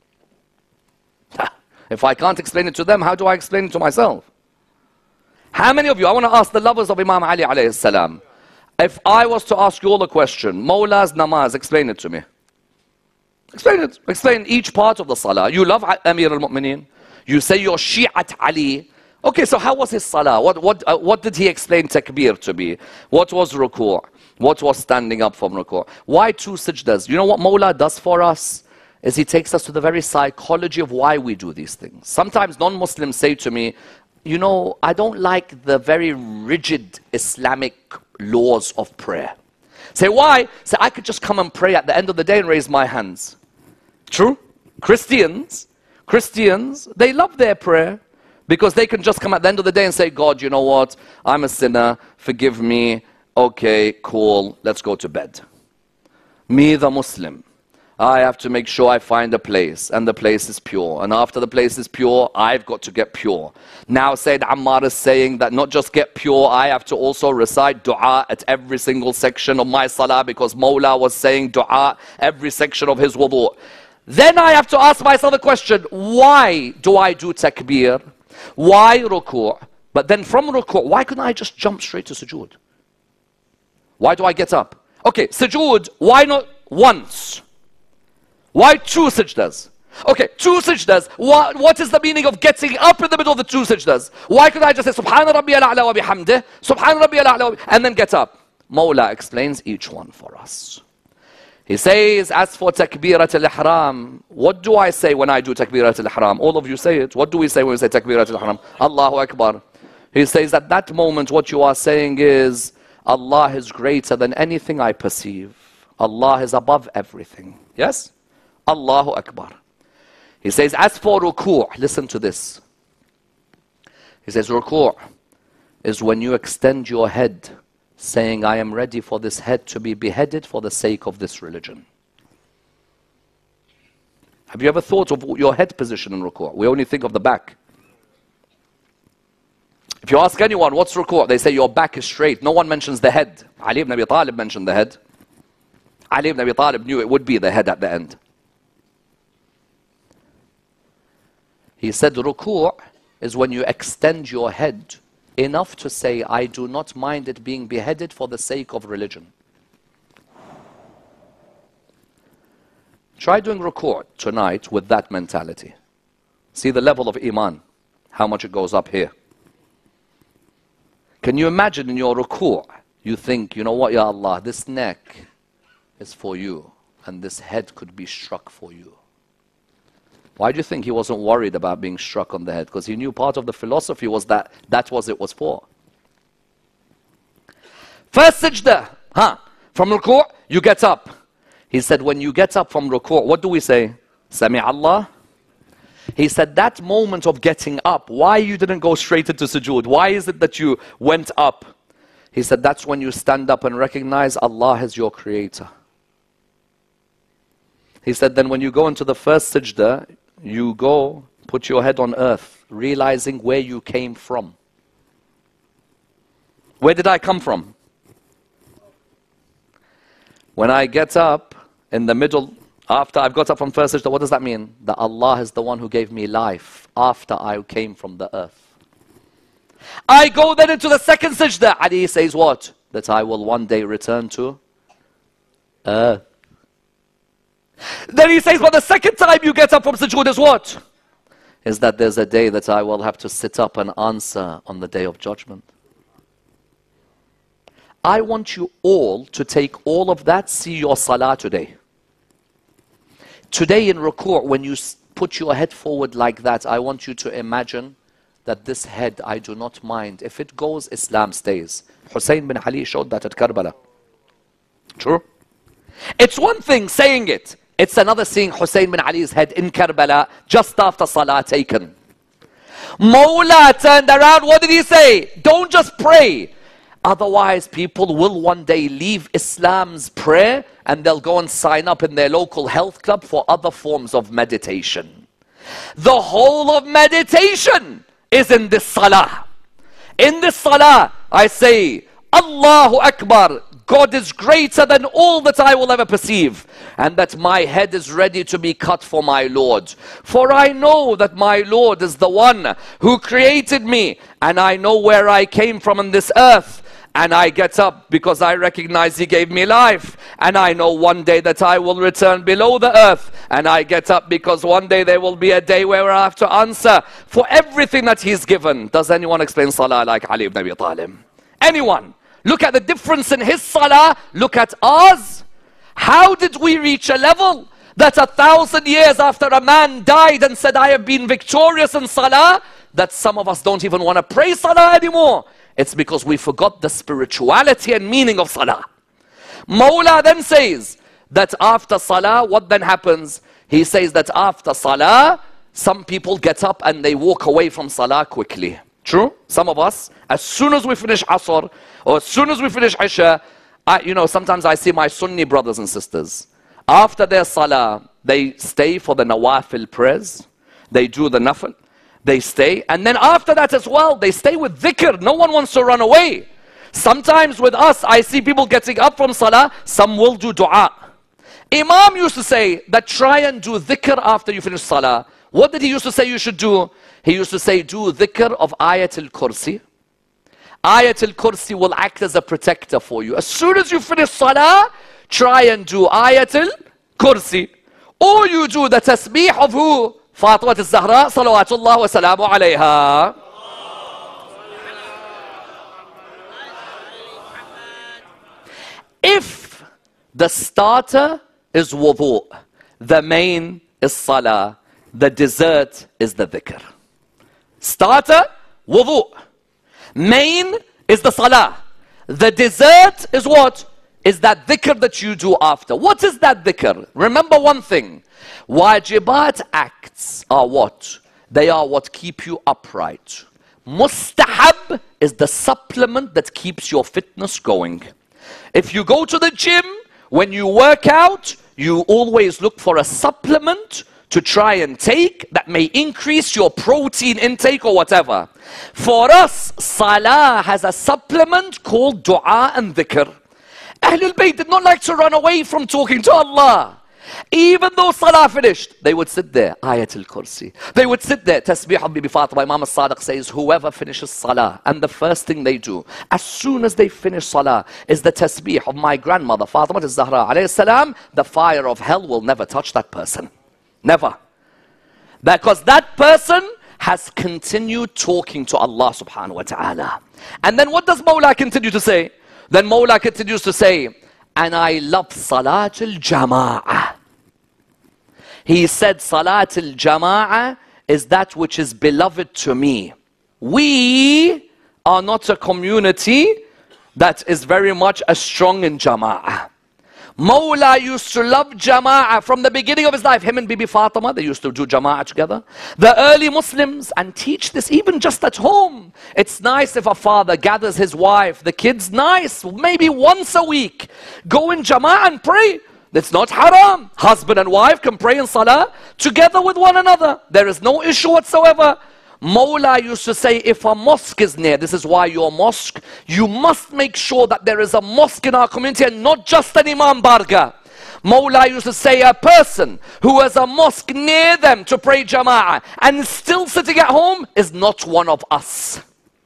Speaker 1: If I can't explain it to them, how do I explain it to myself? How many of you, I want to ask the lovers of Imam Ali alayhi salam, if I was to ask you all a question, Mawla's namaz, explain it to me. Explain it. Explain each part of the salah. You love Amir al-Mu'mineen. You say you're Shi'at Ali. Okay, so how was his salah? What, what, uh, what did he explain takbir to be? What was ruku'? What was standing up from ruku'? Why two sajdas? You know what Mawla does for us? Is he takes us to the very psychology of why we do these things. Sometimes non-Muslims say to me, you know, I don't like the very rigid Islamic laws of prayer. Say, why? Say, I could just come and pray at the end of the day and raise my hands. True? Christians, Christians, they love their prayer because they can just come at the end of the day and say, God, you know what? I'm a sinner. Forgive me. Okay, cool. Let's go to bed. Me, the Muslim, I have to make sure I find a place, and the place is pure. And after the place is pure, I've got to get pure. Now Sayyid Ammar is saying that not just get pure, I have to also recite dua at every single section of my salah, because Mawla was saying dua every section of his wudu. Then I have to ask myself a question, why do I do takbir? Why ruku'? But then from ruku', why couldn't I just jump straight to sujood? Why do I get up? Okay, sujood, why not once? Why two sajdas? Okay, two sajdas. What, what is the meaning of getting up in the middle of the two sajdas? Why could I just say Subhana Rabbiyal A'la wa bihamdih, Subhana Rabbiyal A'la, and then get up? Mawla explains each one for us. He says, as for Takbirat al-Ihram, what do I say when I do Takbirat al-Ihram? All of you say it. What do we say when we say Takbirat al-Ihram? Allahu Akbar. He says, at that moment what you are saying is, Allah is greater than anything I perceive. Allah is above everything. Yes? Allahu Akbar. He says, as for ruku', listen to this. He says, ruku' is when you extend your head, saying, I am ready for this head to be beheaded for the sake of this religion. Have you ever thought of your head position in ruku'? We only think of the back. If you ask anyone, what's ruku'? They say your back is straight. No one mentions the head. Ali ibn Abi Talib mentioned the head. Ali ibn Abi Talib knew it would be the head at the end. He said ruku' is when you extend your head enough to say, I do not mind it being beheaded for the sake of religion. Try doing ruku' tonight with that mentality. See the level of iman, how much it goes up here. Can you imagine in your ruku', you think, you know what, Ya Allah, this neck is for you, and this head could be struck for you. Why do you think he wasn't worried about being struck on the head? Because he knew part of the philosophy was that that was it was for. First sajda, huh? From ruku', you get up. He said, when you get up from ruku', what do we say? Sami Allah. He said, that moment of getting up, why you didn't go straight into sujood? Why is it that you went up? He said, that's when you stand up and recognize Allah as your creator. He said, then when you go into the first sajda, you go, put your head on earth, realizing where you came from. Where did I come from? When I get up in the middle, after I've got up from first sajda, what does that mean? That Allah is the one who gave me life after I came from the earth. I go then into the second sajda. Ali says what? That I will one day return to earth. Then he says, but the second time you get up from sujood is what? Is that there's a day that I will have to sit up and answer on the day of judgment. I want you all to take all of that, see your salah today. Today in ruku', when you put your head forward like that, I want you to imagine that this head, I do not mind. If it goes, Islam stays. Hussein bin Ali showed that at Karbala. True? It's one thing saying it. It's another seeing Hussein bin Ali's head in Karbala just after Salah taken. Mawla turned around, what did he say? Don't just pray. Otherwise, people will one day leave Islam's prayer and they'll go and sign up in their local health club for other forms of meditation. The whole of meditation is in this Salah. In this Salah, I say, Allahu Akbar. God is greater than all that I will ever perceive, and that my head is ready to be cut for my Lord. For I know that my Lord is the one who created me, and I know where I came from on this earth. And I get up because I recognize He gave me life. And I know one day that I will return below the earth. And I get up because one day there will be a day where I have to answer for everything that He's given. Does anyone explain Salah like Ali ibn Abi Talib? Anyone? Look at the difference in his salah. Look at ours. How did we reach a level that a thousand years after a man died and said, I have been victorious in salah, that some of us don't even want to pray salah anymore? It's because we forgot the spirituality and meaning of salah. Mawla then says that after salah, what then happens? He says that after salah, some people get up and they walk away from salah quickly. True? Some of us, as soon as we finish Asr, or as soon as we finish Isha, I, you know, sometimes I see my Sunni brothers and sisters. After their salah, they stay for the nawafil prayers. They do the nafil. They stay. And then after that as well, they stay with dhikr. No one wants to run away. Sometimes with us, I see people getting up from salah. Some will do dua. Imam used to say that try and do dhikr after you finish salah. What did he used to say you should do? He used to say do dhikr of Ayatul Kursi. Ayatul Kursi will act as a protector for you. As soon as you finish salah, try and do Ayatul Kursi. Or you do the tasbih of who? Fatima al-Zahra, salawatullah wa salamu alayha. If the starter is wudu, the main is salah, the dessert is the dhikr. Starter, wudu. Main is the salah. The dessert is what? Is that dhikr that you do after. What is that dhikr? Remember one thing. Wajibat acts are what? They are what keep you upright. Mustahab is the supplement that keeps your fitness going. If you go to the gym, when you work out, you always look for a supplement to try and take that may increase your protein intake or whatever. For us, salah has a supplement called dua and dhikr. Ahlul Bayt did not like to run away from talking to Allah. Even though salah finished, they would sit there, Ayatul Kursi. They would sit there, Tasbih of Bibi Fatima. Imam al-Sadiq says, whoever finishes salah, and the first thing they do, as soon as they finish salah, is the tasbih of my grandmother, Fatima al-Zahra alayhi salam, the fire of hell will never touch that person. Never. Because that person has continued talking to Allah subhanahu wa ta'ala. And then what does Mawla continue to say? Then Mawla continues to say, and I love Salat al-Jama'ah. He said Salat al-Jama'ah is that which is beloved to me. We are not a community that is very much as strong in Jama'ah. Mawla used to love Jama'ah from the beginning of his life. Him and Bibi Fatima, they used to do Jama'ah together. The early Muslims, and teach this even just at home. It's nice if a father gathers his wife, the kids, nice, maybe once a week. Go in Jama'ah and pray. It's not haram. Husband and wife can pray in salah together with one another. There is no issue whatsoever. Mawla used to say, if a mosque is near, this is why your mosque, you must make sure that there is a mosque in our community and not just an Imam Barga. Mawla used to say, a person who has a mosque near them to pray Jama'ah and is still sitting at home is not one of us.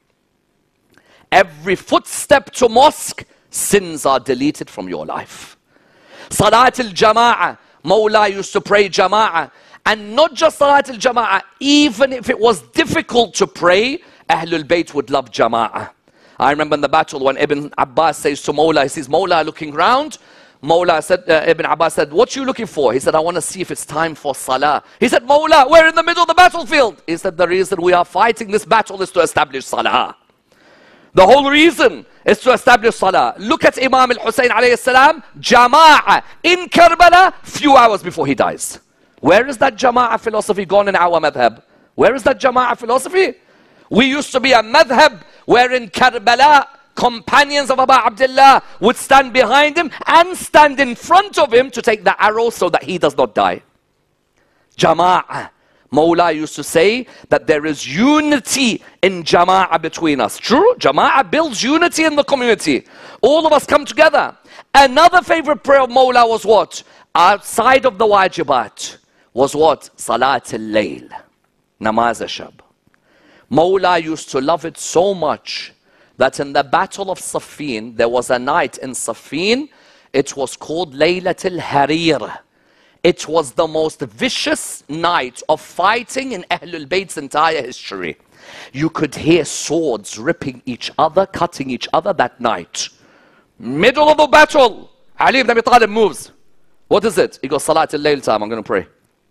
Speaker 1: Every footstep to mosque, sins are deleted from your life. Salat al-Jama'ah, Mawla used to pray Jama'ah. And not just Salat al-Jama'ah, even if it was difficult to pray, Ahlul Bayt would love Jama'ah. I remember in the battle when Ibn Abbas says to Mawla, he sees Mawla looking round. Mawla said, uh, Ibn Abbas said, what are you looking for? He said, I want to see if it's time for Salah. He said, Mawla, we're in the middle of the battlefield. He said, the reason we are fighting this battle is to establish Salah. The whole reason is to establish Salah. Look at Imam al-Hussein alayhi salam, Jama'ah in Karbala, few hours before he dies. Where is that Jama'ah philosophy gone in our madhab? Where is that Jama'ah philosophy? We used to be a madhab where in Karbala, companions of Abu Abdullah would stand behind him and stand in front of him to take the arrow so that he does not die. Jama'ah. Mawla used to say that there is unity in Jama'ah between us. True, Jama'ah builds unity in the community. All of us come together. Another favorite prayer of Mawla was what? Outside of the wajibat was what? Salat al-Layl. Namaz al-Shab. Mawla used to love it so much that in the battle of Saffin, there was a night in Saffin, it was called Laylat al-Harir. It was the most vicious night of fighting in Ahlul Bayt's entire history. You could hear swords ripping each other, cutting each other that night. Middle of the battle, Ali ibn Abi Talib moves. What is it? He goes, Salat al-Layl time, I'm going to pray.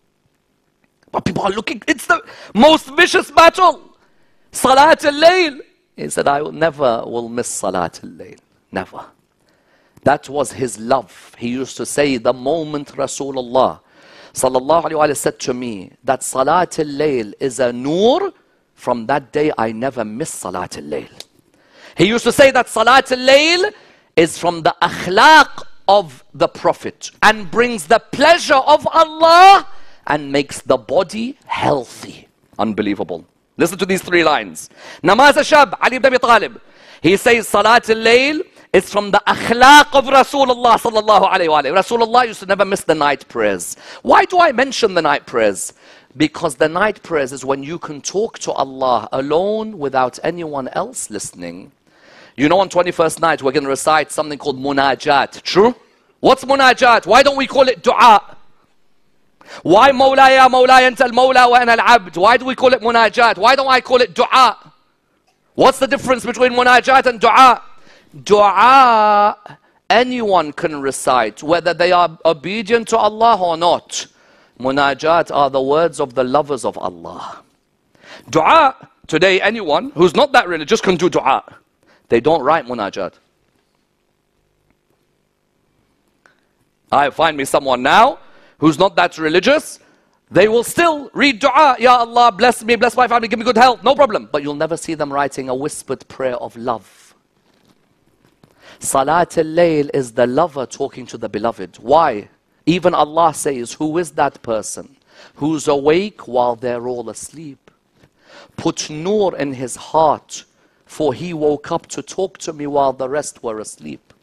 Speaker 1: But people are looking, it's the most vicious battle. Salat al-Layl. He said, I will never will miss Salat al-Layl. Never. That was his love. He used to say, the moment Rasulullah sallallahu alayhi wa sallam said to me that Salat al-Layl is a noor, from that day I never miss Salat al-Layl. He used to say that Salat al-Layl is from the akhlaq of the Prophet and brings the pleasure of Allah and makes the body healthy. Unbelievable. Listen to these three lines. Namaz al-Shab, Ali ibn Abi Talib. He says Salat al-Layl is from the akhlaq of Rasulullah sallallahu alayhi wa alayhi. Rasulullah used to never miss the night prayers. Why do I mention the night prayers? Because the night prayers is when you can talk to Allah alone without anyone else listening. You know, on twenty-first night we're going to recite something called munajat. True? What's munajat? Why don't we call it dua? Why Mawla ya Mawla anta al-Mawla wa ana al-Abd? Why do we call it munajat? Why don't I call it dua? What's the difference between munajat and dua? Dua, anyone can recite, whether they are obedient to Allah or not. Munajat are the words of the lovers of Allah. Dua, today anyone who's not that religious can do dua. They don't write munajat. I find me someone now who's not that religious, they will still read dua. Ya Allah, bless me, bless my family, give me good health, no problem. But you'll never see them writing a whispered prayer of love. Salat al-Layl is the lover talking to the beloved. Why? Even Allah says, who is that person who's awake while they're all asleep? Put nur in his heart, for he woke up to talk to me while the rest were asleep.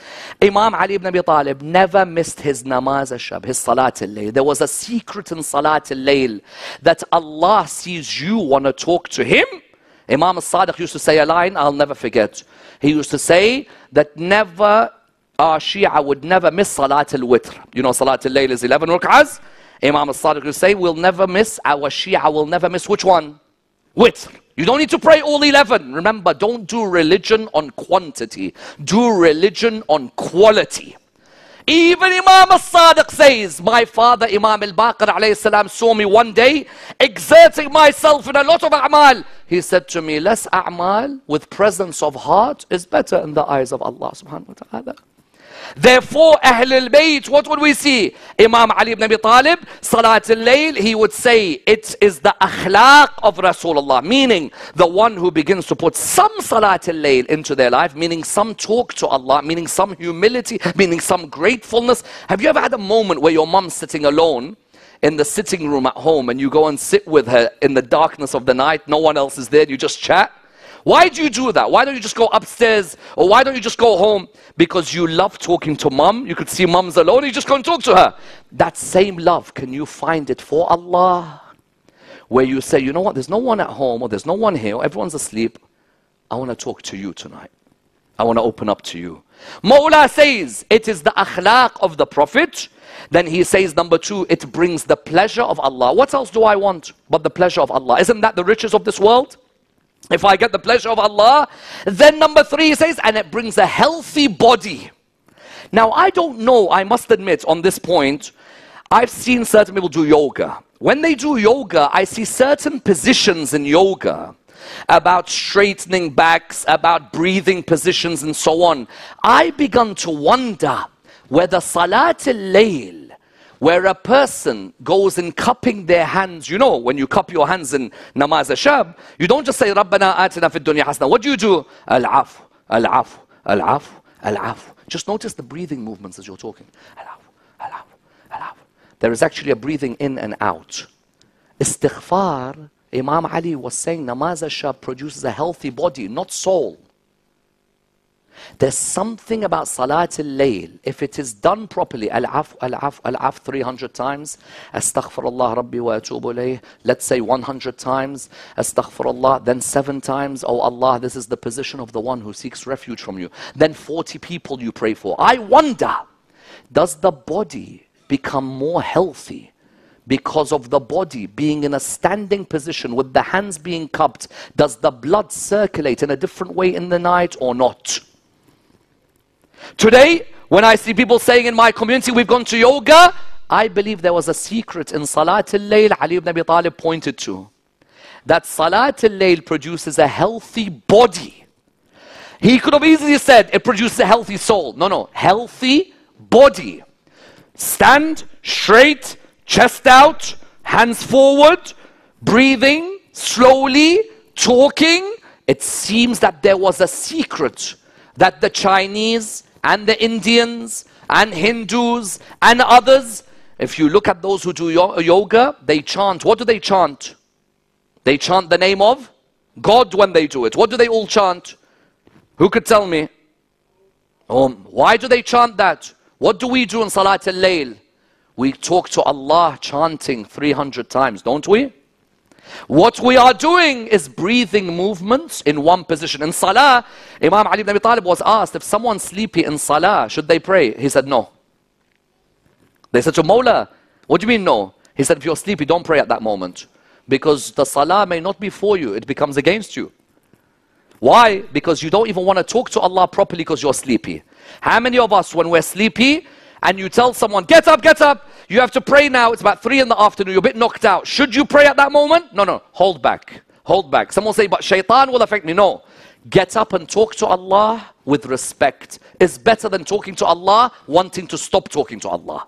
Speaker 1: Imam Ali ibn Abi Talib never missed his namaz al-Shab, his Salat al-Layl. There was a secret in Salat al-Layl that Allah sees you want to talk to him. Imam al-Sadiq used to say a line I'll never forget. He used to say that never, our Shia would never miss Salat al-Witr. You know Salat al-Layl is eleven rak'ahs. Imam al-Sadiq used to say, we'll never miss, our Shia will never miss which one? Witr. You don't need to pray all eleven. Remember, don't do religion on quantity. Do religion on quality. Even Imam al-Sadiq says, my father Imam al-Baqir alayhi salam saw me one day exerting myself in a lot of a'mal. He said to me, less a'mal with presence of heart is better in the eyes of Allah subhanahu wa ta'ala. Therefore, Ahlul Bayt, what would we see? Imam Ali ibn Abi Talib, Salat al-Layl, he would say, it is the akhlaq of Rasulullah, meaning the one who begins to put some Salat al-Layl into their life, meaning some talk to Allah, meaning some humility, meaning some gratefulness. Have you ever had a moment where your mom's sitting alone in the sitting room at home and you go and sit with her in the darkness of the night, no one else is there, you just chat? Why do you do that? Why don't you just go upstairs? Or why don't you just go home? Because you love talking to mom. You could see mom's alone, you just go and talk to her. That same love, can you find it for Allah? Where you say, you know what, there's no one at home, or there's no one here, or everyone's asleep. I want to talk to you tonight. I want to open up to you. Mawla says, it is the akhlaq of the Prophet. Then he says, number two, it brings the pleasure of Allah. What else do I want but the pleasure of Allah? Isn't that the riches of this world? If I get the pleasure of Allah, then number three he says, and it brings a healthy body. Now I don't know, I must admit on this point, I've seen certain people do yoga. When they do yoga, I see certain positions in yoga about straightening backs, about breathing positions and so on. I begun to wonder whether Salat al-Layl, where a person goes in cupping their hands, you know, when you cup your hands in namaz al-Shab, you don't just say, Rabbana atina fid dunya hasana. What do you do? Al-afu, al-afu, al-afu, al-afu. Just notice the breathing movements as you're talking. Al-afu, al-afu, al-afu. There is actually a breathing in and out. Istighfar, Imam Ali was saying, namaz al-Shab produces a healthy body, not soul. There's something about Salat al-Layl, if it is done properly, al-af, al-af, al-af three hundred times, astaghfirullah rabbi wa atubu ilayh, let's say one hundred times, astaghfirullah, then seven times, oh Allah, this is the position of the one who seeks refuge from you. Then forty people you pray for. I wonder, does the body become more healthy because of the body being in a standing position with the hands being cupped? Does the blood circulate in a different way in the night or not? Today, when I see people saying in my community, we've gone to yoga, I believe there was a secret in Salat al-Layl Ali ibn Abi Talib pointed to. That Salat al-Layl produces a healthy body. He could have easily said it produces a healthy soul. No, no, healthy body. Stand straight, chest out, hands forward, breathing, slowly, talking. It seems that there was a secret that the Chinese and the Indians and Hindus and others, if you look at those who do yoga, they chant. What do they chant? They chant the name of God when they do it. What do they all chant? Who could tell me? Um, why do they chant that? What do we do in Salat al-Layl? We talk to Allah chanting three hundred times, don't we? What we are doing is breathing movements in one position. In Salah, Imam Ali ibn Abi Talib was asked, if someone's sleepy in Salah, should they pray? He said, no. They said to Mawla, what do you mean no? He said, if you're sleepy, don't pray at that moment. Because the Salah may not be for you, it becomes against you. Why? Because you don't even want to talk to Allah properly because you're sleepy. How many of us, when we're sleepy, and you tell someone, get up, get up, you have to pray now, it's about three in the afternoon, you're a bit knocked out. Should you pray at that moment? No, no, hold back, hold back. Someone will say, but shaitan will affect me. No, get up and talk to Allah with respect. It's better than talking to Allah, wanting to stop talking to Allah.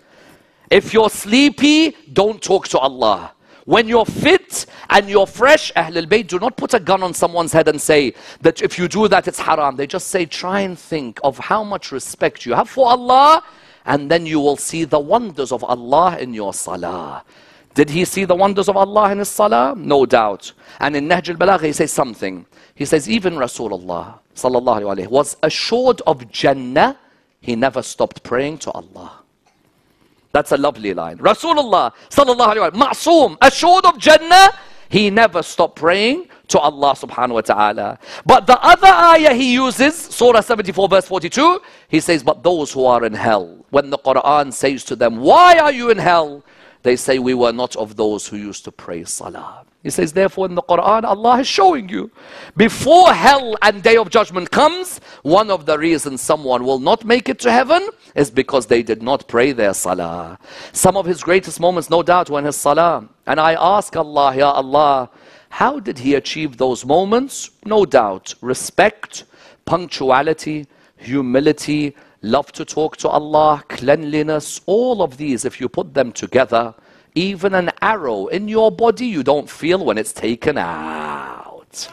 Speaker 1: If you're sleepy, don't talk to Allah. When you're fit and you're fresh, Ahlul Bayt do not put a gun on someone's head and say that if you do that, it's haram. They just say, try and think of how much respect you have for Allah, and then you will see the wonders of Allah in your salah. Did he see the wonders of Allah in his salah? No doubt. And in Nahj al-Balagha, he says something. He says, even Rasulullah sallallahu alayhi was assured of Jannah, he never stopped praying to Allah. That's a lovely line. Rasulullah sallallahu alayhi wa sallam, ma'soom, assured of Jannah, he never stopped praying to Allah subhanahu wa ta'ala. But the other ayah he uses, Surah seventy-four verse forty-two, he says, but those who are in hell, when the Quran says to them, why are you in hell? They say, we were not of those who used to pray salah. He says, therefore in the Quran, Allah is showing you, before hell and day of judgment comes, one of the reasons someone will not make it to heaven is because they did not pray their salah. Some of his greatest moments, no doubt, were in his salah. And I ask Allah, Ya Allah, how did he achieve those moments? No doubt, respect, punctuality, humility, love to talk to Allah, cleanliness, all of these, if you put them together, even an arrow in your body, you don't feel when it's taken out.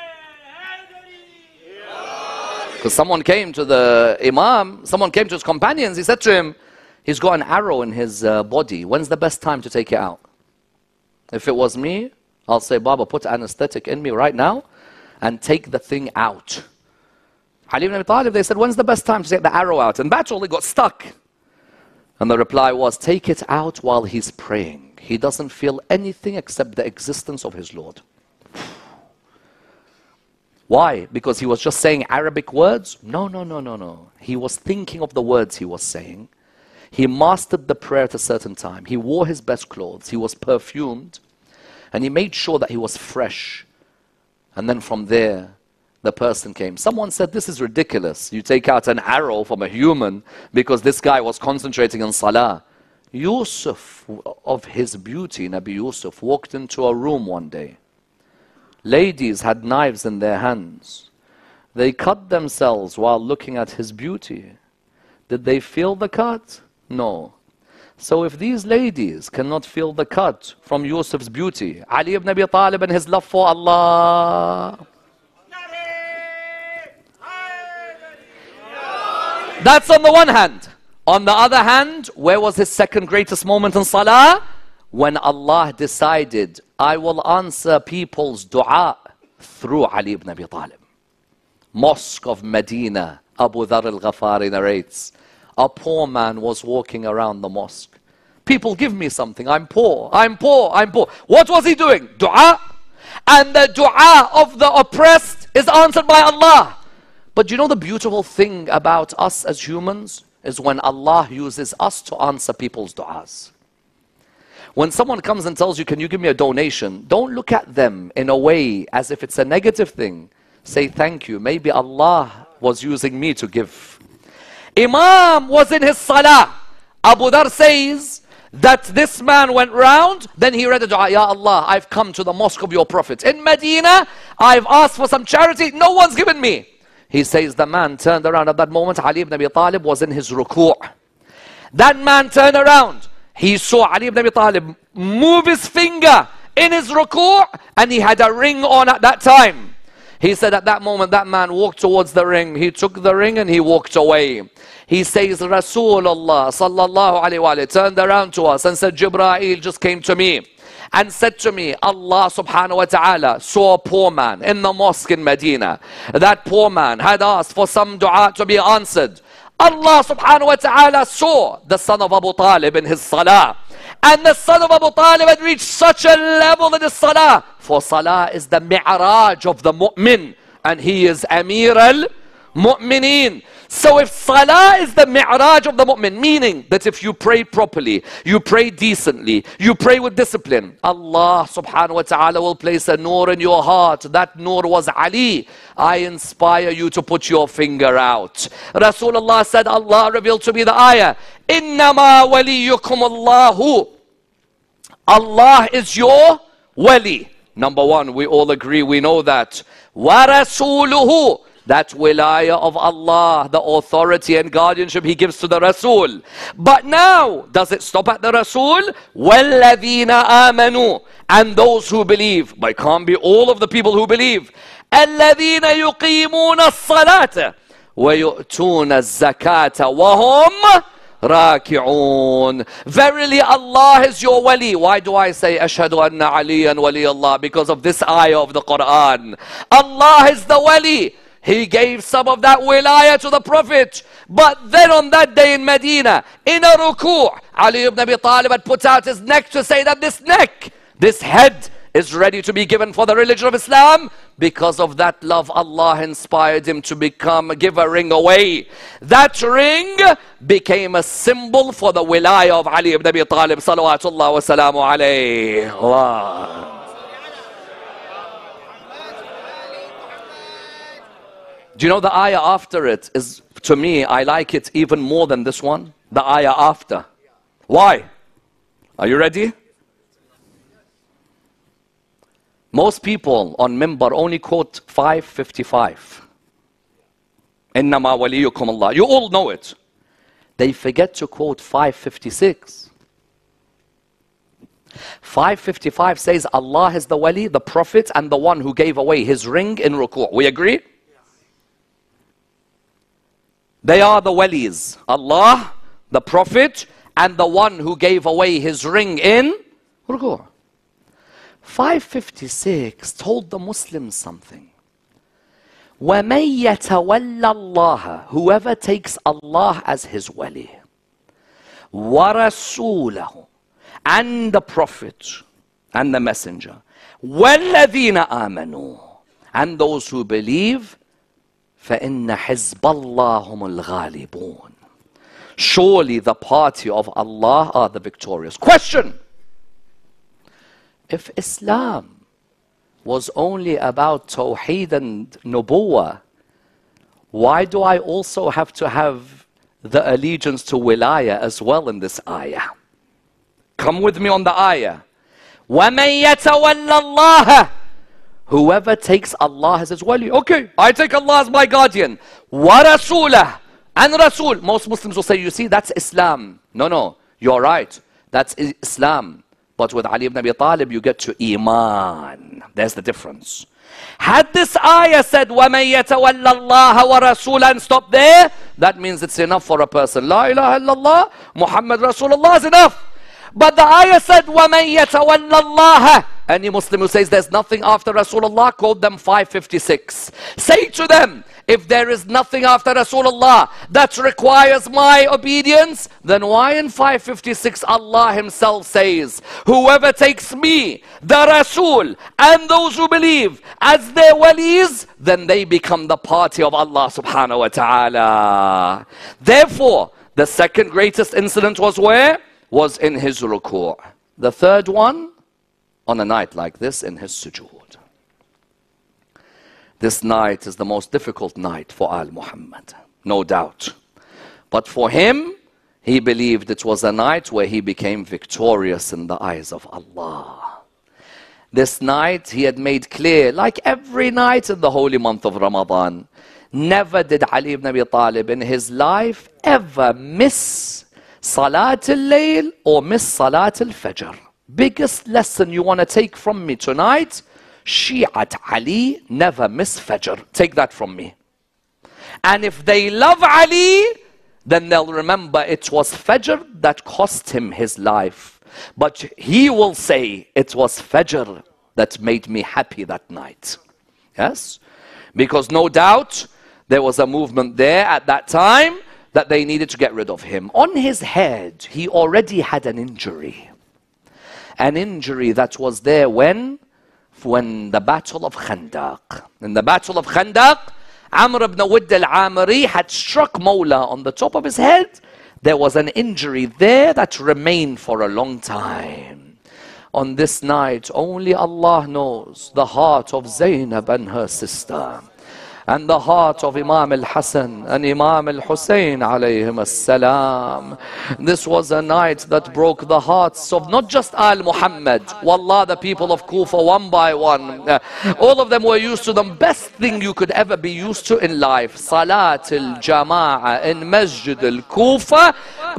Speaker 1: Because someone came to the Imam, someone came to his companions, he said to him, he's got an arrow in his uh, body. When's the best time to take it out? If it was me, I'll say, Baba, put anesthetic in me right now and take the thing out. Ali ibn Abi Talib, they said, when's the best time to take the arrow out? And that's all, he got stuck. And the reply was, take it out while he's praying. He doesn't feel anything except the existence of his Lord. Why? Because he was just saying Arabic words? No, no, no, no, no. He was thinking of the words he was saying. He mastered the prayer at a certain time. He wore his best clothes. He was perfumed. And he made sure that he was fresh. And then from there, the person came. Someone said, this is ridiculous. You take out an arrow from a human because this guy was concentrating on salah. Yusuf, of his beauty, Nabi Yusuf, walked into a room one day. Ladies had knives in their hands. They cut themselves while looking at his beauty. Did they feel the cut? No. So if these ladies cannot feel the cut from Yusuf's beauty, Ali ibn Abi Talib and his love for Allah, that's on the one hand. On the other hand, where was his second greatest moment in salah? When Allah decided, I will answer people's dua through Ali ibn Abi Talib. Mosque of Medina, Abu Dharr al-Ghafari narrates, a poor man was walking around the mosque. People, give me something. I'm poor, I'm poor, I'm poor. What was he doing? Dua. And the dua of the oppressed is answered by Allah. But you know the beautiful thing about us as humans is when Allah uses us to answer people's du'as. When someone comes and tells you, can you give me a donation? Don't look at them in a way as if it's a negative thing. Say thank you. Maybe Allah was using me to give. Imam was in his salah. Abu Dharr says that this man went round, then he read the dua, Ya Allah, I've come to the mosque of your Prophet. In Medina, I've asked for some charity, no one's given me. He says the man turned around at that moment. Ali ibn Abi Talib was in his ruku'. That man turned around. He saw Ali ibn Abi Talib move his finger in his ruku', and he had a ring on at that time. He said at that moment that man walked towards the ring. He took the ring and he walked away. He says, Rasulullah sallallahu alayhi wa sallam turned around to us and said, Jibreel just came to me and said to me, Allah subhanahu wa ta'ala saw a poor man in the mosque in Medina. That poor man had asked for some dua to be answered. Allah subhanahu wa ta'ala saw the son of Abu Talib in his salah. And the son of Abu Talib had reached such a level in his salah. For salah is the mi'raj of the mu'min. And he is Amir al-Mu'mineen. So if salah is the mi'raj of the mu'min, meaning that if you pray properly, you pray decently, you pray with discipline, Allah subhanahu wa ta'ala will place a nur in your heart. That nur was Ali. I inspire you to put your finger out. Rasulullah said, Allah revealed to me the ayah, Innama waliyukum Allahu. Allah is your wali. Number one, we all agree, we know that. Wa rasuluhu. That wilayah of Allah, the authority and guardianship He gives to the Rasul. But now, does it stop at the Rasul? وَالَّذِينَ آمَنُوا. And those who believe. But it can't be all of the people who believe. الَّذِينَ يُقِيمُونَ الصَّلَاةَ وَيُؤْتُونَ الزَّكَاةَ وَهُمْ راكعون. Verily Allah is your wali. Why do I say ashhadu anna aliyan wali Allah? Because of this ayah of the Quran. Allah is the wali. He gave some of that wilayah to the Prophet. But then on that day in Medina, in a ruku', Ali ibn Abi Talib had put out his neck to say that this neck, this head, is ready to be given for the religion of Islam. Because of that love, Allah inspired him to become, give a ring away. That ring became a symbol for the wilayah of Ali ibn Abi Talib. Salawatullah wa salamu alayhi. Allah. Do you know the ayah after it is, to me, I like it even more than this one? The ayah after. Why? Are you ready? Most people on Mimbar only quote five fifty-five. Innama waliyukum Allah. You all know it. They forget to quote five fifty-six. five fifty-five says Allah is the wali, the Prophet, and the one who gave away his ring in ruku'. We agree? They are the walis, Allah, the Prophet, and the one who gave away his ring in ruku'. five fifty-six told the Muslims something. وَمَن يَتَوَلَّ اللَّهَ. Whoever takes Allah as his wali, وَرَسُولَهُ, and the Prophet and the Messenger, وَالَّذِينَ آمَنُوا, and those who believe, فَإِنَّ حِزْبَ اللَّهِ هُمُ الْغَالِبُونَ. Surely the party of Allah are the victorious. Question: if Islam was only about Tawheed and Nubuwah, why do I also have to have the allegiance to Wilayah as well in this ayah? Come with me on the ayah. وَمَن يَتَوَلَّ اللَّهَ. Whoever takes Allah as his wali. Okay, I take Allah as my guardian. وَرَسُولَهُ. And Rasul. Most Muslims will say, you see, that's Islam. No, no, you're right. That's Islam. But with Ali ibn Abi Talib, you get to Iman. There's the difference. Had this ayah said, وَمَن يَتَوَلَّ اللَّهَ وَرَسُولًا, and stop there, that means it's enough for a person. La ilaha illallah, Muhammad Rasulullah is enough. But the ayah said, وَمَن يَتَوَلَّ اللَّهَ. Any Muslim who says there's nothing after Rasulullah, quote them five fifty-six. Say to them, if there is nothing after Rasulullah that requires my obedience, then why in five fifty-six Allah himself says, whoever takes me, the Rasul, and those who believe as their walis, then they become the party of Allah subhanahu wa ta'ala. Therefore, the second greatest incident was where? Was in his ruku'. The third one, on a night like this, in his sujood. This night is the most difficult night for Al Muhammad, no doubt. But for him, he believed it was a night where he became victorious in the eyes of Allah. This night he had made clear, like every night in the holy month of Ramadan, never did Ali ibn Abi Talib in his life ever miss Salat al-Layl or miss Salat al-Fajr. Biggest lesson you want to take from me tonight, Shi'at Ali never miss Fajr. Take that from me. And if they love Ali, then they'll remember it was Fajr that cost him his life. But he will say, it was Fajr that made me happy that night. Yes? Because no doubt, there was a movement there at that time that they needed to get rid of him. On his head, he already had an injury. An injury that was there when? When the Battle of Khandaq. In the Battle of Khandaq, Amr ibn Wudd al-Amiri had struck Mawla on the top of his head. There was an injury there that remained for a long time. On this night, only Allah knows the heart of Zainab and her sister, and the heart of Imam al-Hassan and Imam al-Hussein alayhim as-salam. This was a night that broke the hearts of not just Al Muhammad. Wallah, the people of Kufa, one by one. Uh, all of them were used to the best thing you could ever be used to in life. Salat al-Jama'ah in Masjid al-Kufa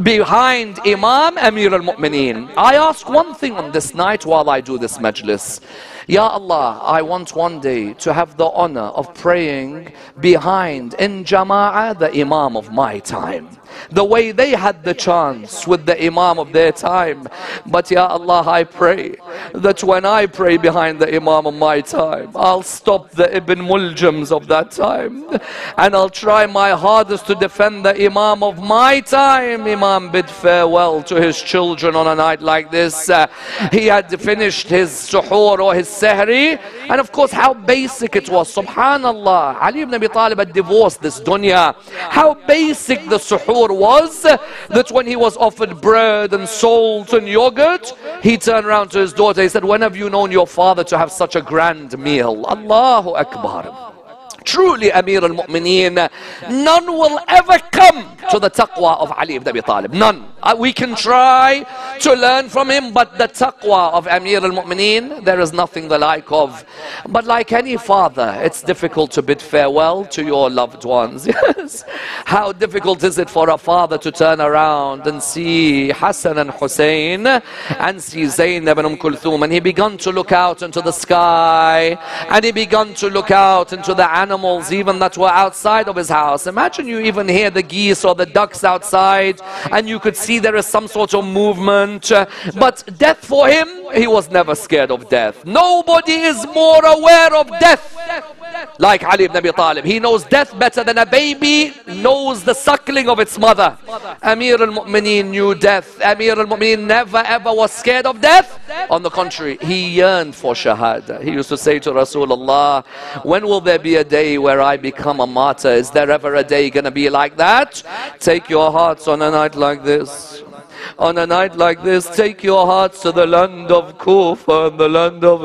Speaker 1: behind Imam Amir al-Mu'mineen. I ask one thing on this night while I do this majlis. Ya Allah, I want one day to have the honor of praying behind in Jama'ah the Imam of my time. The way they had the chance with the Imam of their time. But Ya Allah, I pray that when I pray behind the Imam of my time, I'll stop the Ibn Muljams of that time. And I'll try my hardest to defend the Imam of my time. Imam bid farewell to his children on a night like this. Uh, he had finished his suhoor or his sahri. And of course, how basic it was. Subhanallah. Ali ibn Abi Talib had divorced this dunya. How basic the suhoor was that when he was offered bread and salt and yogurt, he turned around to his daughter. He said, when have you known your father to have such a grand meal? Allahu Akbar. Truly, Amir al-Mu'mineen, none will ever come to the taqwa of Ali ibn Abi Talib. None. Uh, we can try to learn from him, but the taqwa of Amir al-Mu'mineen, there is nothing the like of. But like any father, it's difficult to bid farewell to your loved ones. Yes. How difficult is it for a father to turn around and see Hassan and Hussein and see Zainab and Umm Kulthum, and he began to look out into the sky, and he began to look out into the animals even that were outside of his house. Imagine you even hear the geese or the ducks outside, and you could see there is some sort of movement. But death for him, he was never scared of death. Nobody is more aware of death like Ali ibn Abi Talib. He knows death better than a baby knows the suckling of its mother. Amir al-Mu'mineen knew death. Amir al-Mu'mineen never ever was scared of death. On the contrary, he yearned for shahada. He used to say to Rasulullah, when will there be a day where I become a martyr? Is there ever a day going to be like that? Take your hearts on a night like this. On a night like this, take your hearts to the land of Kufa and the land of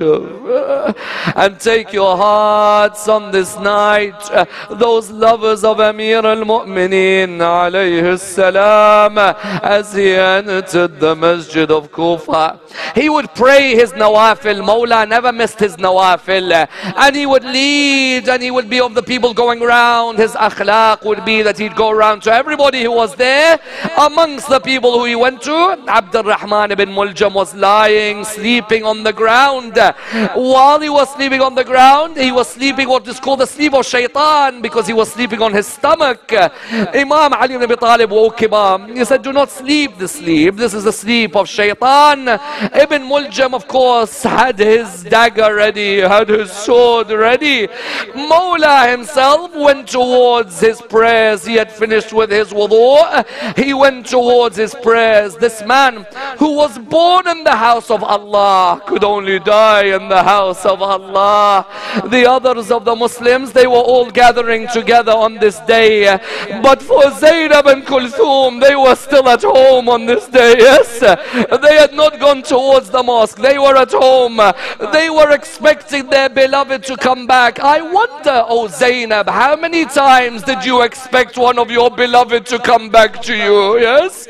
Speaker 1: Najaf. And take your hearts on this night, uh, those lovers of Amir al-Mu'mineen alayhi salam, as he entered the masjid of Kufa. He would pray his nawafil. Mawla never missed his nawafil. And he would lead, and he would be of the people going around. His akhlaq would be that he'd go around to everybody who was there. Amongst the people who he went to, Abdul Rahman ibn Muljam was lying, sleeping on the ground. While he was sleeping on the ground, he was sleeping what is called the sleep of shaitan, because he was sleeping on his stomach. Imam Ali ibn Abi Talib woke him up. He said, do not sleep this sleep. This is the sleep of shaitan. Ibn Muljam, of course, had his dagger ready, had his sword ready. Mawla himself went towards his prayers. He had finished with his wudu. He went towards his prayers. This man who was born in the house of Allah could only die in the house of Allah. The others of the Muslims, they were all gathering together on this day. But for Zainab and Kulthum, they were still at home on this day. Yes, they had not gone towards the mosque. They were at home. They were expecting their beloved to come back. I wonder, oh Zainab, how many times did you expect one of your beloved to come back to you? Yes,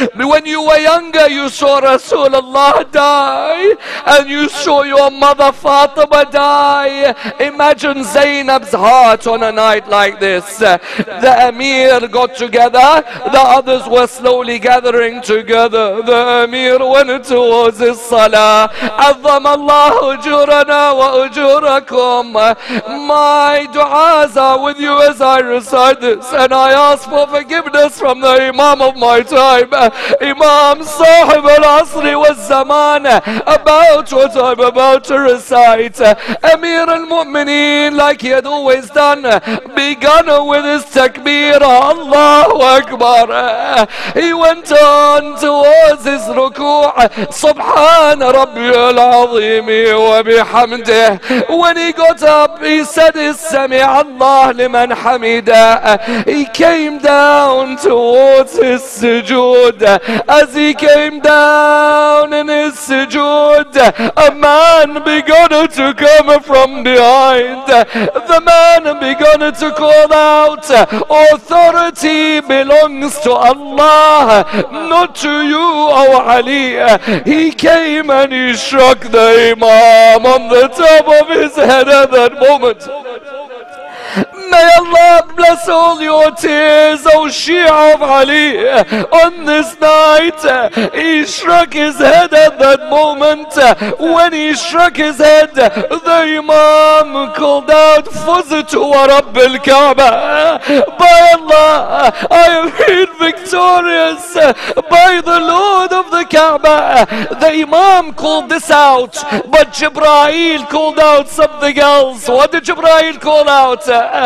Speaker 1: When you were younger, you saw Rasulullah die, and you saw your mother Fatima die. Imagine Zainab's heart on a night like this. The Amir got together, the others were slowly gathering together. The Amir went towards his salah. عظم الله أجورنا وأجوركم. My du'as are with you as I recite this, and I ask for forgiveness from the Imam of my time, Imam Sahib al-Asri wal-Zaman, about what I'm about to recite. Amir al-Mu'mineen, like he had always done, begun with his takbir, Allahu Akbar. He went on towards his ruku', Subhan Rabbi al-Azim wa bihamdih. When he got up, he said his Sami Allah liman hamida. He came down towards his sujood. As he came down in his sujood, a man began to come from behind. The man began to call out, authority belongs to Allah, not to you, O Ali. He came and he struck the Imam on the top of his head at that moment. May Allah bless all your tears, O Shia of Ali. On this night, he struck his head at that moment. When he struck his head, the Imam called out, Fuztu wa Rabbil Kaaba. By Allah, I have been victorious by the Lord of the Kaaba. The Imam called this out, but Jibreel called out something else. What did Jibreel call out?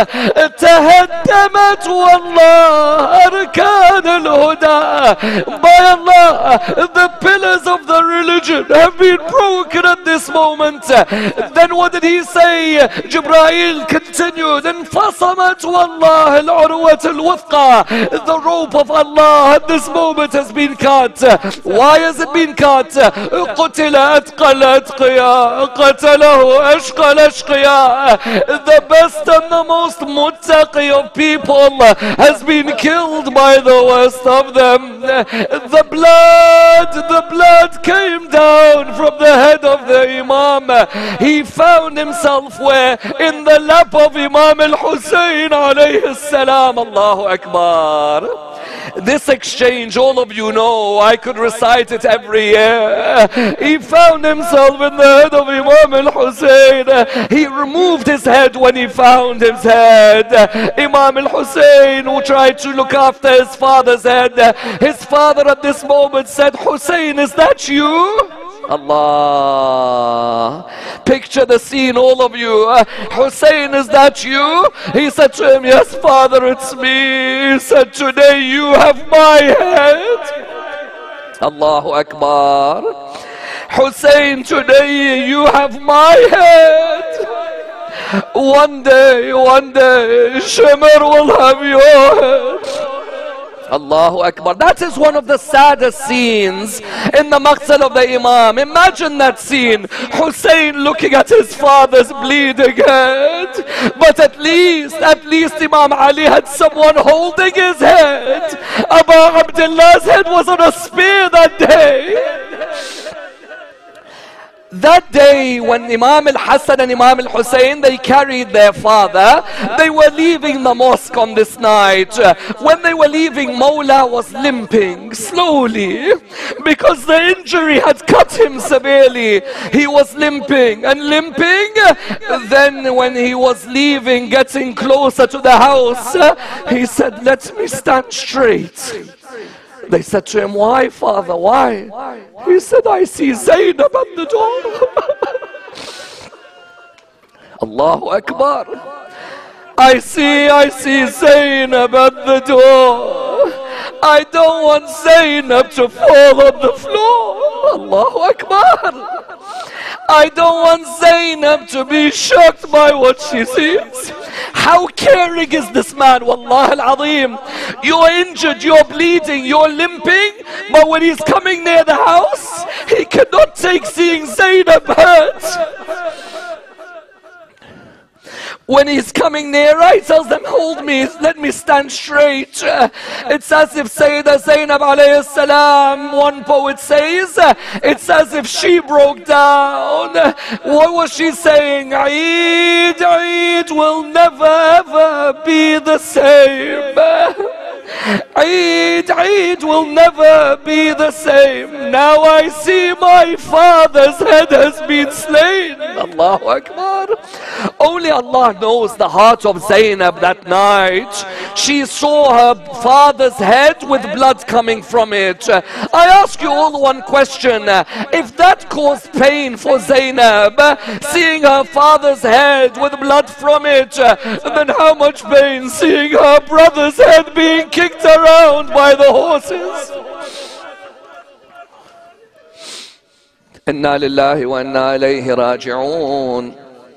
Speaker 1: تهدمت والله أركان الهدى. By Allah, the pillars of the religion have been broken at this moment. Then what did he say? Jibreel continued, انفصمت والله العروة الوثقى. The rope of Allah at this moment has been cut. Why has it been cut? قتل أتقى الأتقياء قتله أشقى الأشقياء. The best and the most muttaqi of people has been killed by the worst of them. The blood, the blood came down from the head of the Imam. He found himself where? In the lap of Imam al-Hussein alayhi salam. Allahu Akbar. This exchange, all of you know, I could recite it every year. He found himself in the head of Imam al-Hussein. He removed his head when he found his head. Imam al-Hussein, who tried to look after his father's head, his father at this moment said, Hussein, is that you? Allah. Picture the scene, all of you. Uh, Hussein, is that you? He said to him, yes, father, it's me. He said, today you have my head. Allahu Akbar. Hussein, today you have my head. One day, one day, Shimr will have your head. Allahu Akbar. That is one of the saddest scenes in the maqtal of the Imam. Imagine that scene. Hussein looking at his father's bleeding head. But at least, at least Imam Ali had someone holding his head. Abu Abdullah's head was on a spear that day. That day when Imam al-Hassan and Imam al-Hussein, they carried their father, they were leaving the mosque on this night. When they were leaving, Mawla was limping slowly because the injury had cut him severely. He was limping and limping. Then when he was leaving, getting closer to the house, he said, let me stand straight. They said to him, why, father, why? He said, I see Zainab at the door. Allahu Akbar. I see, I see Zainab at the door. I don't want Zainab to fall on the floor. Allahu Akbar. I don't want Zainab to be shocked by what she sees. How caring is this man, Wallah al-Azim. You're injured, you're bleeding, you're limping, but when he's coming near the house, he cannot take seeing Zainab hurt. When he's coming nearer, he tells them, hold me, let me stand straight. It's as if Sayyidah Zainab alayhi salam, one poet says, it's as if she broke down. What was she saying? Eid, Eid will never ever be the same. Eid, Eid will never be the same. Now I see my father's head has been slain. Allahu Akbar. Only Allah knows the heart of Zainab that night. She saw her father's head with blood coming from it. I ask you all one question. If that caused pain for Zainab, seeing her father's head with blood from it, then how much pain seeing her brother's head being kicked around by the horses? Inna lillahi wa inna ilayhi raji'un.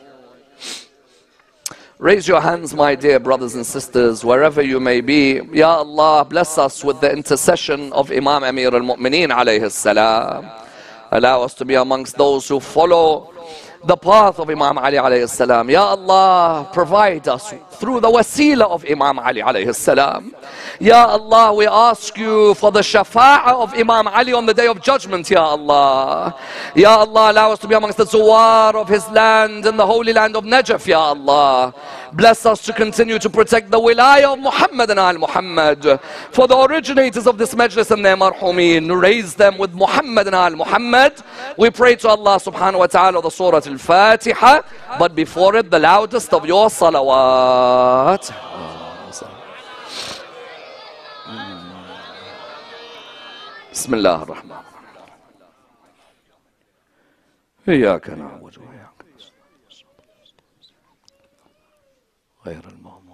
Speaker 1: Raise your hands, my dear brothers and sisters, wherever you may be. Ya Allah, bless us with the intercession of Imam Amir al-Mu'mineen alayhi salam. Allow us to be amongst those who follow the path of Imam Ali alayhi salam. Ya Allah, provide us through the wasila of Imam Ali alayhi salam. Ya Allah, we ask you for the shafa'ah of Imam Ali on the day of judgment, Ya Allah. Ya Allah, allow us to be amongst the zuwar of his land in the holy land of Najaf, Ya Allah. Bless us to continue to protect the wilayah of Muhammad and Al Muhammad. For the originators of this majlis and their marhumeen, raise them with Muhammad and Al Muhammad. We pray to Allah subhanahu wa ta'ala the Surah Al-Fatiha, but before it the loudest of your salawat. Bismillah ar-Rahman ar-Rahim. إياك نعبد وإياك نستعين غير المغضوب